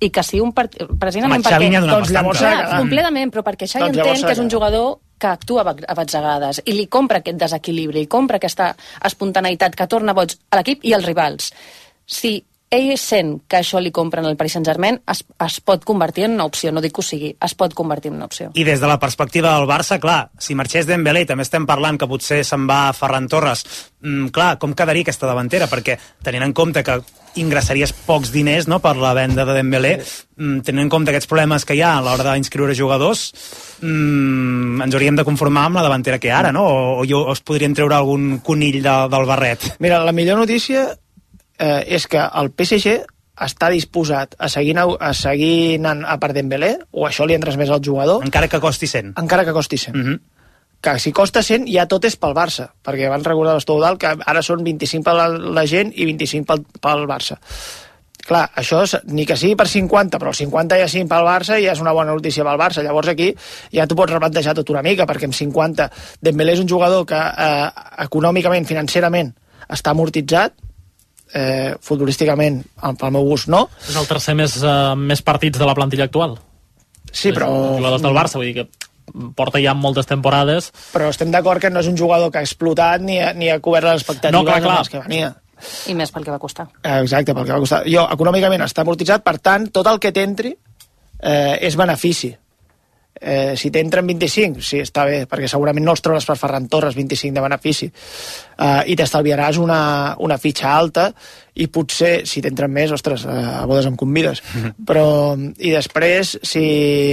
i que si un part... precisament Home, Xavi perquè... n'hi ha donat doncs, bastanta. clar, completament, però perquè Xavi Doncs entén llavors que és un serà. jugador que actua a batzegades i li compra aquest desequilibri, li compra aquesta espontaneïtat que torna boig a l'equip i als rivals. Si ell sent que això li compren al Paris Saint-Germain, es, es pot convertir en una opció, no dic que ho sigui, es pot convertir en una opció. I des de la perspectiva del Barça, clar, si marxés Dembélé, també estem parlant que potser se'n va Ferran Torres, mm, clar, com quedaria aquesta davantera? Perquè tenint en compte que ingressaries pocs diners, no?, per la venda de Dembélé, mm, tenint en compte aquests problemes que hi ha a l'hora d'inscriure jugadors, mm, ens hauríem de conformar amb la davantera que hi ha ara, no? O, o, o es podrien treure algun conill de, del barret? Mira, la millor notícia eh, és que el P S G està disposat a seguir, a seguir anant a per Dembélé, o això li han transmès al jugador. Encara que costi cent. Encara que costi cent. Uh-huh. Que si costa cent ja tot és pel Barça, perquè van recordar l'Estoudal que ara són vint-i-cinc per la, la gent i vint-i-cinc pel, pel Barça. Clar, això ni que sigui per cinquanta, però el cinquanta ja sigui pel Barça i ja és una bona notícia pel Barça. Llavors aquí ja t'ho pots replantejar tot una mica, perquè amb cinquanta Dembélé és un jugador que eh, econòmicament, financerament està amortitzat, eh, futbolísticament, pel meu gust, no. És el tercer més, uh, més partits de la plantilla actual. Sí, però... Els jugadors del Barça, vull dir que porta ja moltes temporades. Però estem d'acord que no és un jugador que ha explotat ni ha, ni ha cobert les expectatives no, clar, clar. amb les que venia. I més pel que va costar. Exacte, pel que va costar. Jo, econòmicament està amortitzat, per tant, tot el que t'entri eh, és benefici. Eh, si t'entren vint-i-cinc, sí, està bé, perquè segurament no els trobes per Ferran Torres vint-i-cinc de benefici. Eh, I t'estalviaràs una, una fitxa alta i potser, si t'entren més, ostres, eh, a bodes em convides. Però, i després, si,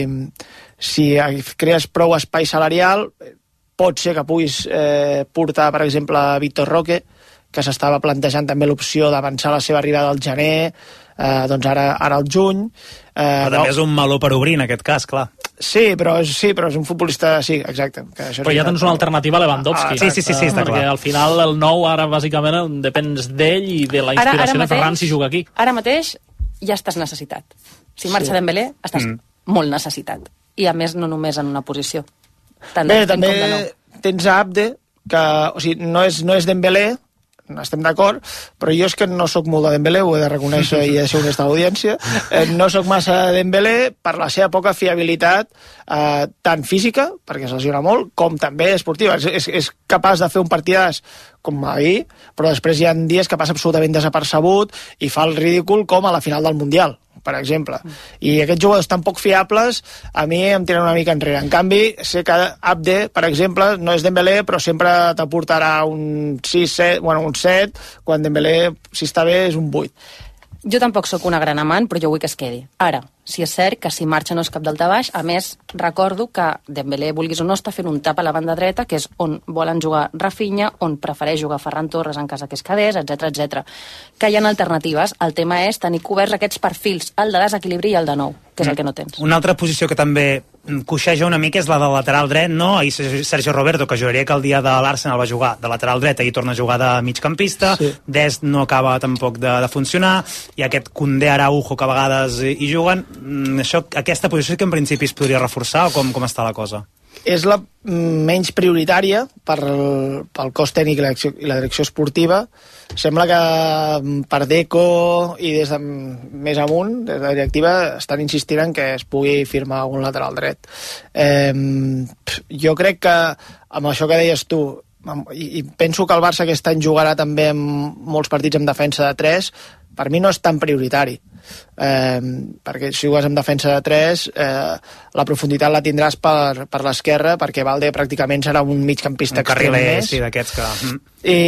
si crees prou espai salarial, pot ser que puguis eh, portar, per exemple, Víctor Roque, que s'estava plantejant també l'opció d'avançar la seva arribada al gener, eh, doncs ara, ara al juny. Eh, però també no... és un meló per obrir, en aquest cas, clar. Sí, però és, sí, però és un futbolista... Sí, exacte. Que això però ja tens una alternativa a Lewandowski. Ah, sí, sí, sí, sí, està perquè clar. Al final el nou ara bàsicament depens d'ell i de la inspiració ara, ara mateix, de Ferran si juga aquí. Ara mateix ja estàs necessitat. Si marxa sí. Dembélé, estàs mm. molt necessitat. I a més no només en una posició. Tant bé, també com de nou. Tens Abde, que o sigui, no és, no és Dembélé, estem d'acord, però jo és que no sóc molt de Dembélé, ho he de reconèixer i he de ser honesta a l'audiència, eh, no sóc massa de Dembélé per la seva poca fiabilitat eh, tant física, perquè es lesiona molt, com també esportiva. És, és, és capaç de fer un partidàs com ahir, però després hi ha dies que passa absolutament desapercebut i fa el ridícul com a la final del Mundial, per exemple. I aquests jugadors tan poc fiables a mi em tiren una mica enrere. En canvi, sé que Abde, per exemple, no és Dembélé, però sempre t'aportarà un sis set, bueno, un set, quan Dembélé, si està bé, és un vuit. Jo tampoc sóc una gran amant, però jo vull que es quedi. Ara, si és cert que si marxa no és cap daltabaix, a més, recordo que Dembélé, vulguis o no, està fent un tap a la banda dreta, que és on volen jugar Rafinha, on prefereix jugar Ferran Torres en cas que es quedés, etcètera, etcètera. Que hi ha alternatives. El tema és tenir coberts aquests perfils, el de desequilibri i el de nou, que és el que no tens. Una altra posició que també coixeja una mica és la del lateral dret, no? Ahir Sergio Roberto, que jugaria que el dia de l'Arsenal va jugar de lateral dret, ahir torna a jugar de migcampista, sí. Dest no acaba tampoc de, de funcionar, i aquest Koundé, Araujo, que a vegades hi, hi juguen, això, aquesta posició que en principi es podria reforçar, o com, com està la cosa? És la menys prioritària per el, pel cos tècnic i la, direcció, i la direcció esportiva. Sembla que per Deco i des de més amunt, des de la directiva, estan insistint en que es pugui firmar algun lateral dret. Eh, jo crec que amb això que deies tu, i, i penso que el Barça aquest any jugarà també en molts partits amb defensa de tres, per mi no és tan prioritari. Eh, perquè si jugues amb defensa de tres eh, la profunditat la tindràs per, per l'esquerra, perquè Valde pràcticament serà un migcampista un carriler, sí, d'aquests que... I,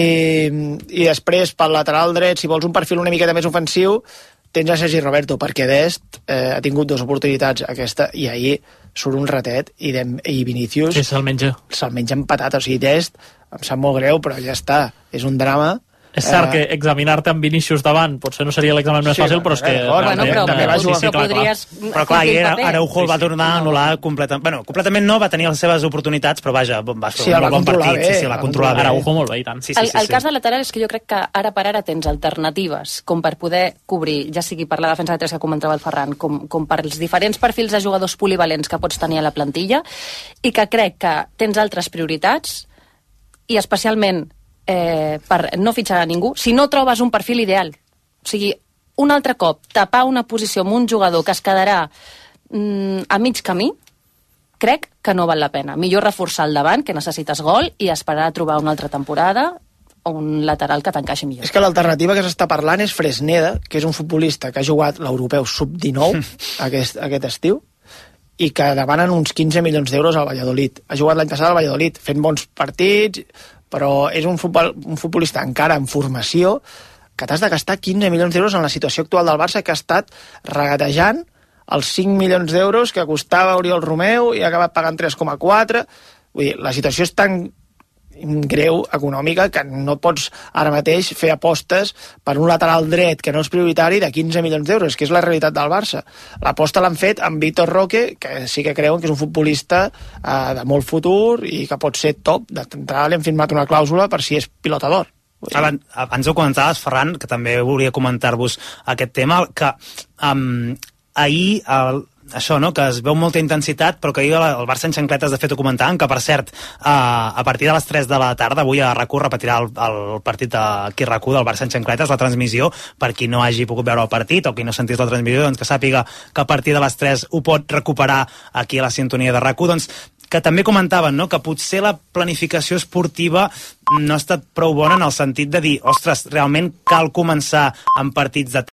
i després pel lateral dret, si vols un perfil una miqueta més ofensiu, tens a Sergi Roberto, perquè Dest eh, ha tingut dues oportunitats aquesta, i ahir surt un ratet i, de, i Vinícius sí, se'l menja se'l menja amb patata. O sigui, Dest em sap molt greu, però ja està, és un drama. És cert eh... que examinar-te amb Vinícius davant potser no seria l'examen més sí, fàcil, però és que... Bueno, també, però, també va jugar. Sí, sí, clar, podries... clar. Però clar, ahir Araujo el va tornar a anul·lar completament. Bueno, completament no, va tenir les seves oportunitats, però vaja, va fer sí, un bon partit. Bé, sí, sí, la controlar bé. Araujo molt bé, i tant. Sí, sí, el, sí, el sí. cas de lateral és que jo crec que ara per ara tens alternatives com per poder cobrir, ja sigui per la defensa de tres que comentava el Ferran, com, com per els diferents perfils de jugadors polivalents que pots tenir a la plantilla, i que crec que tens altres prioritats, i especialment eh, per no fitxar a ningú, si no trobes un perfil ideal. O sigui, un altre cop tapar una posició amb un jugador que es quedarà mm, a mig camí, crec que no val la pena. Millor reforçar el davant, que necessites gol, i esperar a trobar una altra temporada o un lateral que t'encaixi millor. És que l'alternativa que s'està parlant és Fresneda, que és un futbolista que ha jugat l'europeu sub dinou aquest, aquest estiu, i que demanen uns quinze milions d'euros al Valladolid. Ha jugat l'any passat al Valladolid, fent bons partits, però és un, futbol, un futbolista encara en formació, que t'has de gastar quinze milions d'euros en la situació actual del Barça, que ha estat regatejant els cinc milions d'euros que costava Oriol Romeu i ha acabat pagant tres coma quatre. Vull dir, la situació és tan greu econòmica que no pots ara mateix fer apostes per un lateral dret que no és prioritari de quinze milions d'euros, que és la realitat del Barça. L'aposta l'han fet amb Vitor Roque, que sí que creuen que és un futbolista eh, de molt futur i que pot ser top. D'entrada li hem firmat una clàusula per si és pilota d'or. Abans, abans ho comentaves, Ferran, que també volia comentar-vos aquest tema, que um, ahir el, això, no?, que es veu molta intensitat, però que ahir el Barça en xancletes de fet ho comentàvem, que per cert, a, a partir de les tres de la tarda, avui a RAC u repetirà el, el partit aquí a RAC u del Barça en xancletes, la transmissió, per qui no hagi pogut veure el partit o qui no sentís la transmissió, doncs que sàpiga que a partir de les tres ho pot recuperar aquí a la sintonia de RAC u, doncs que també comentaven, no?, que potser la planificació esportiva no ha estat prou bona en el sentit de dir, ostres, realment cal començar amb partits de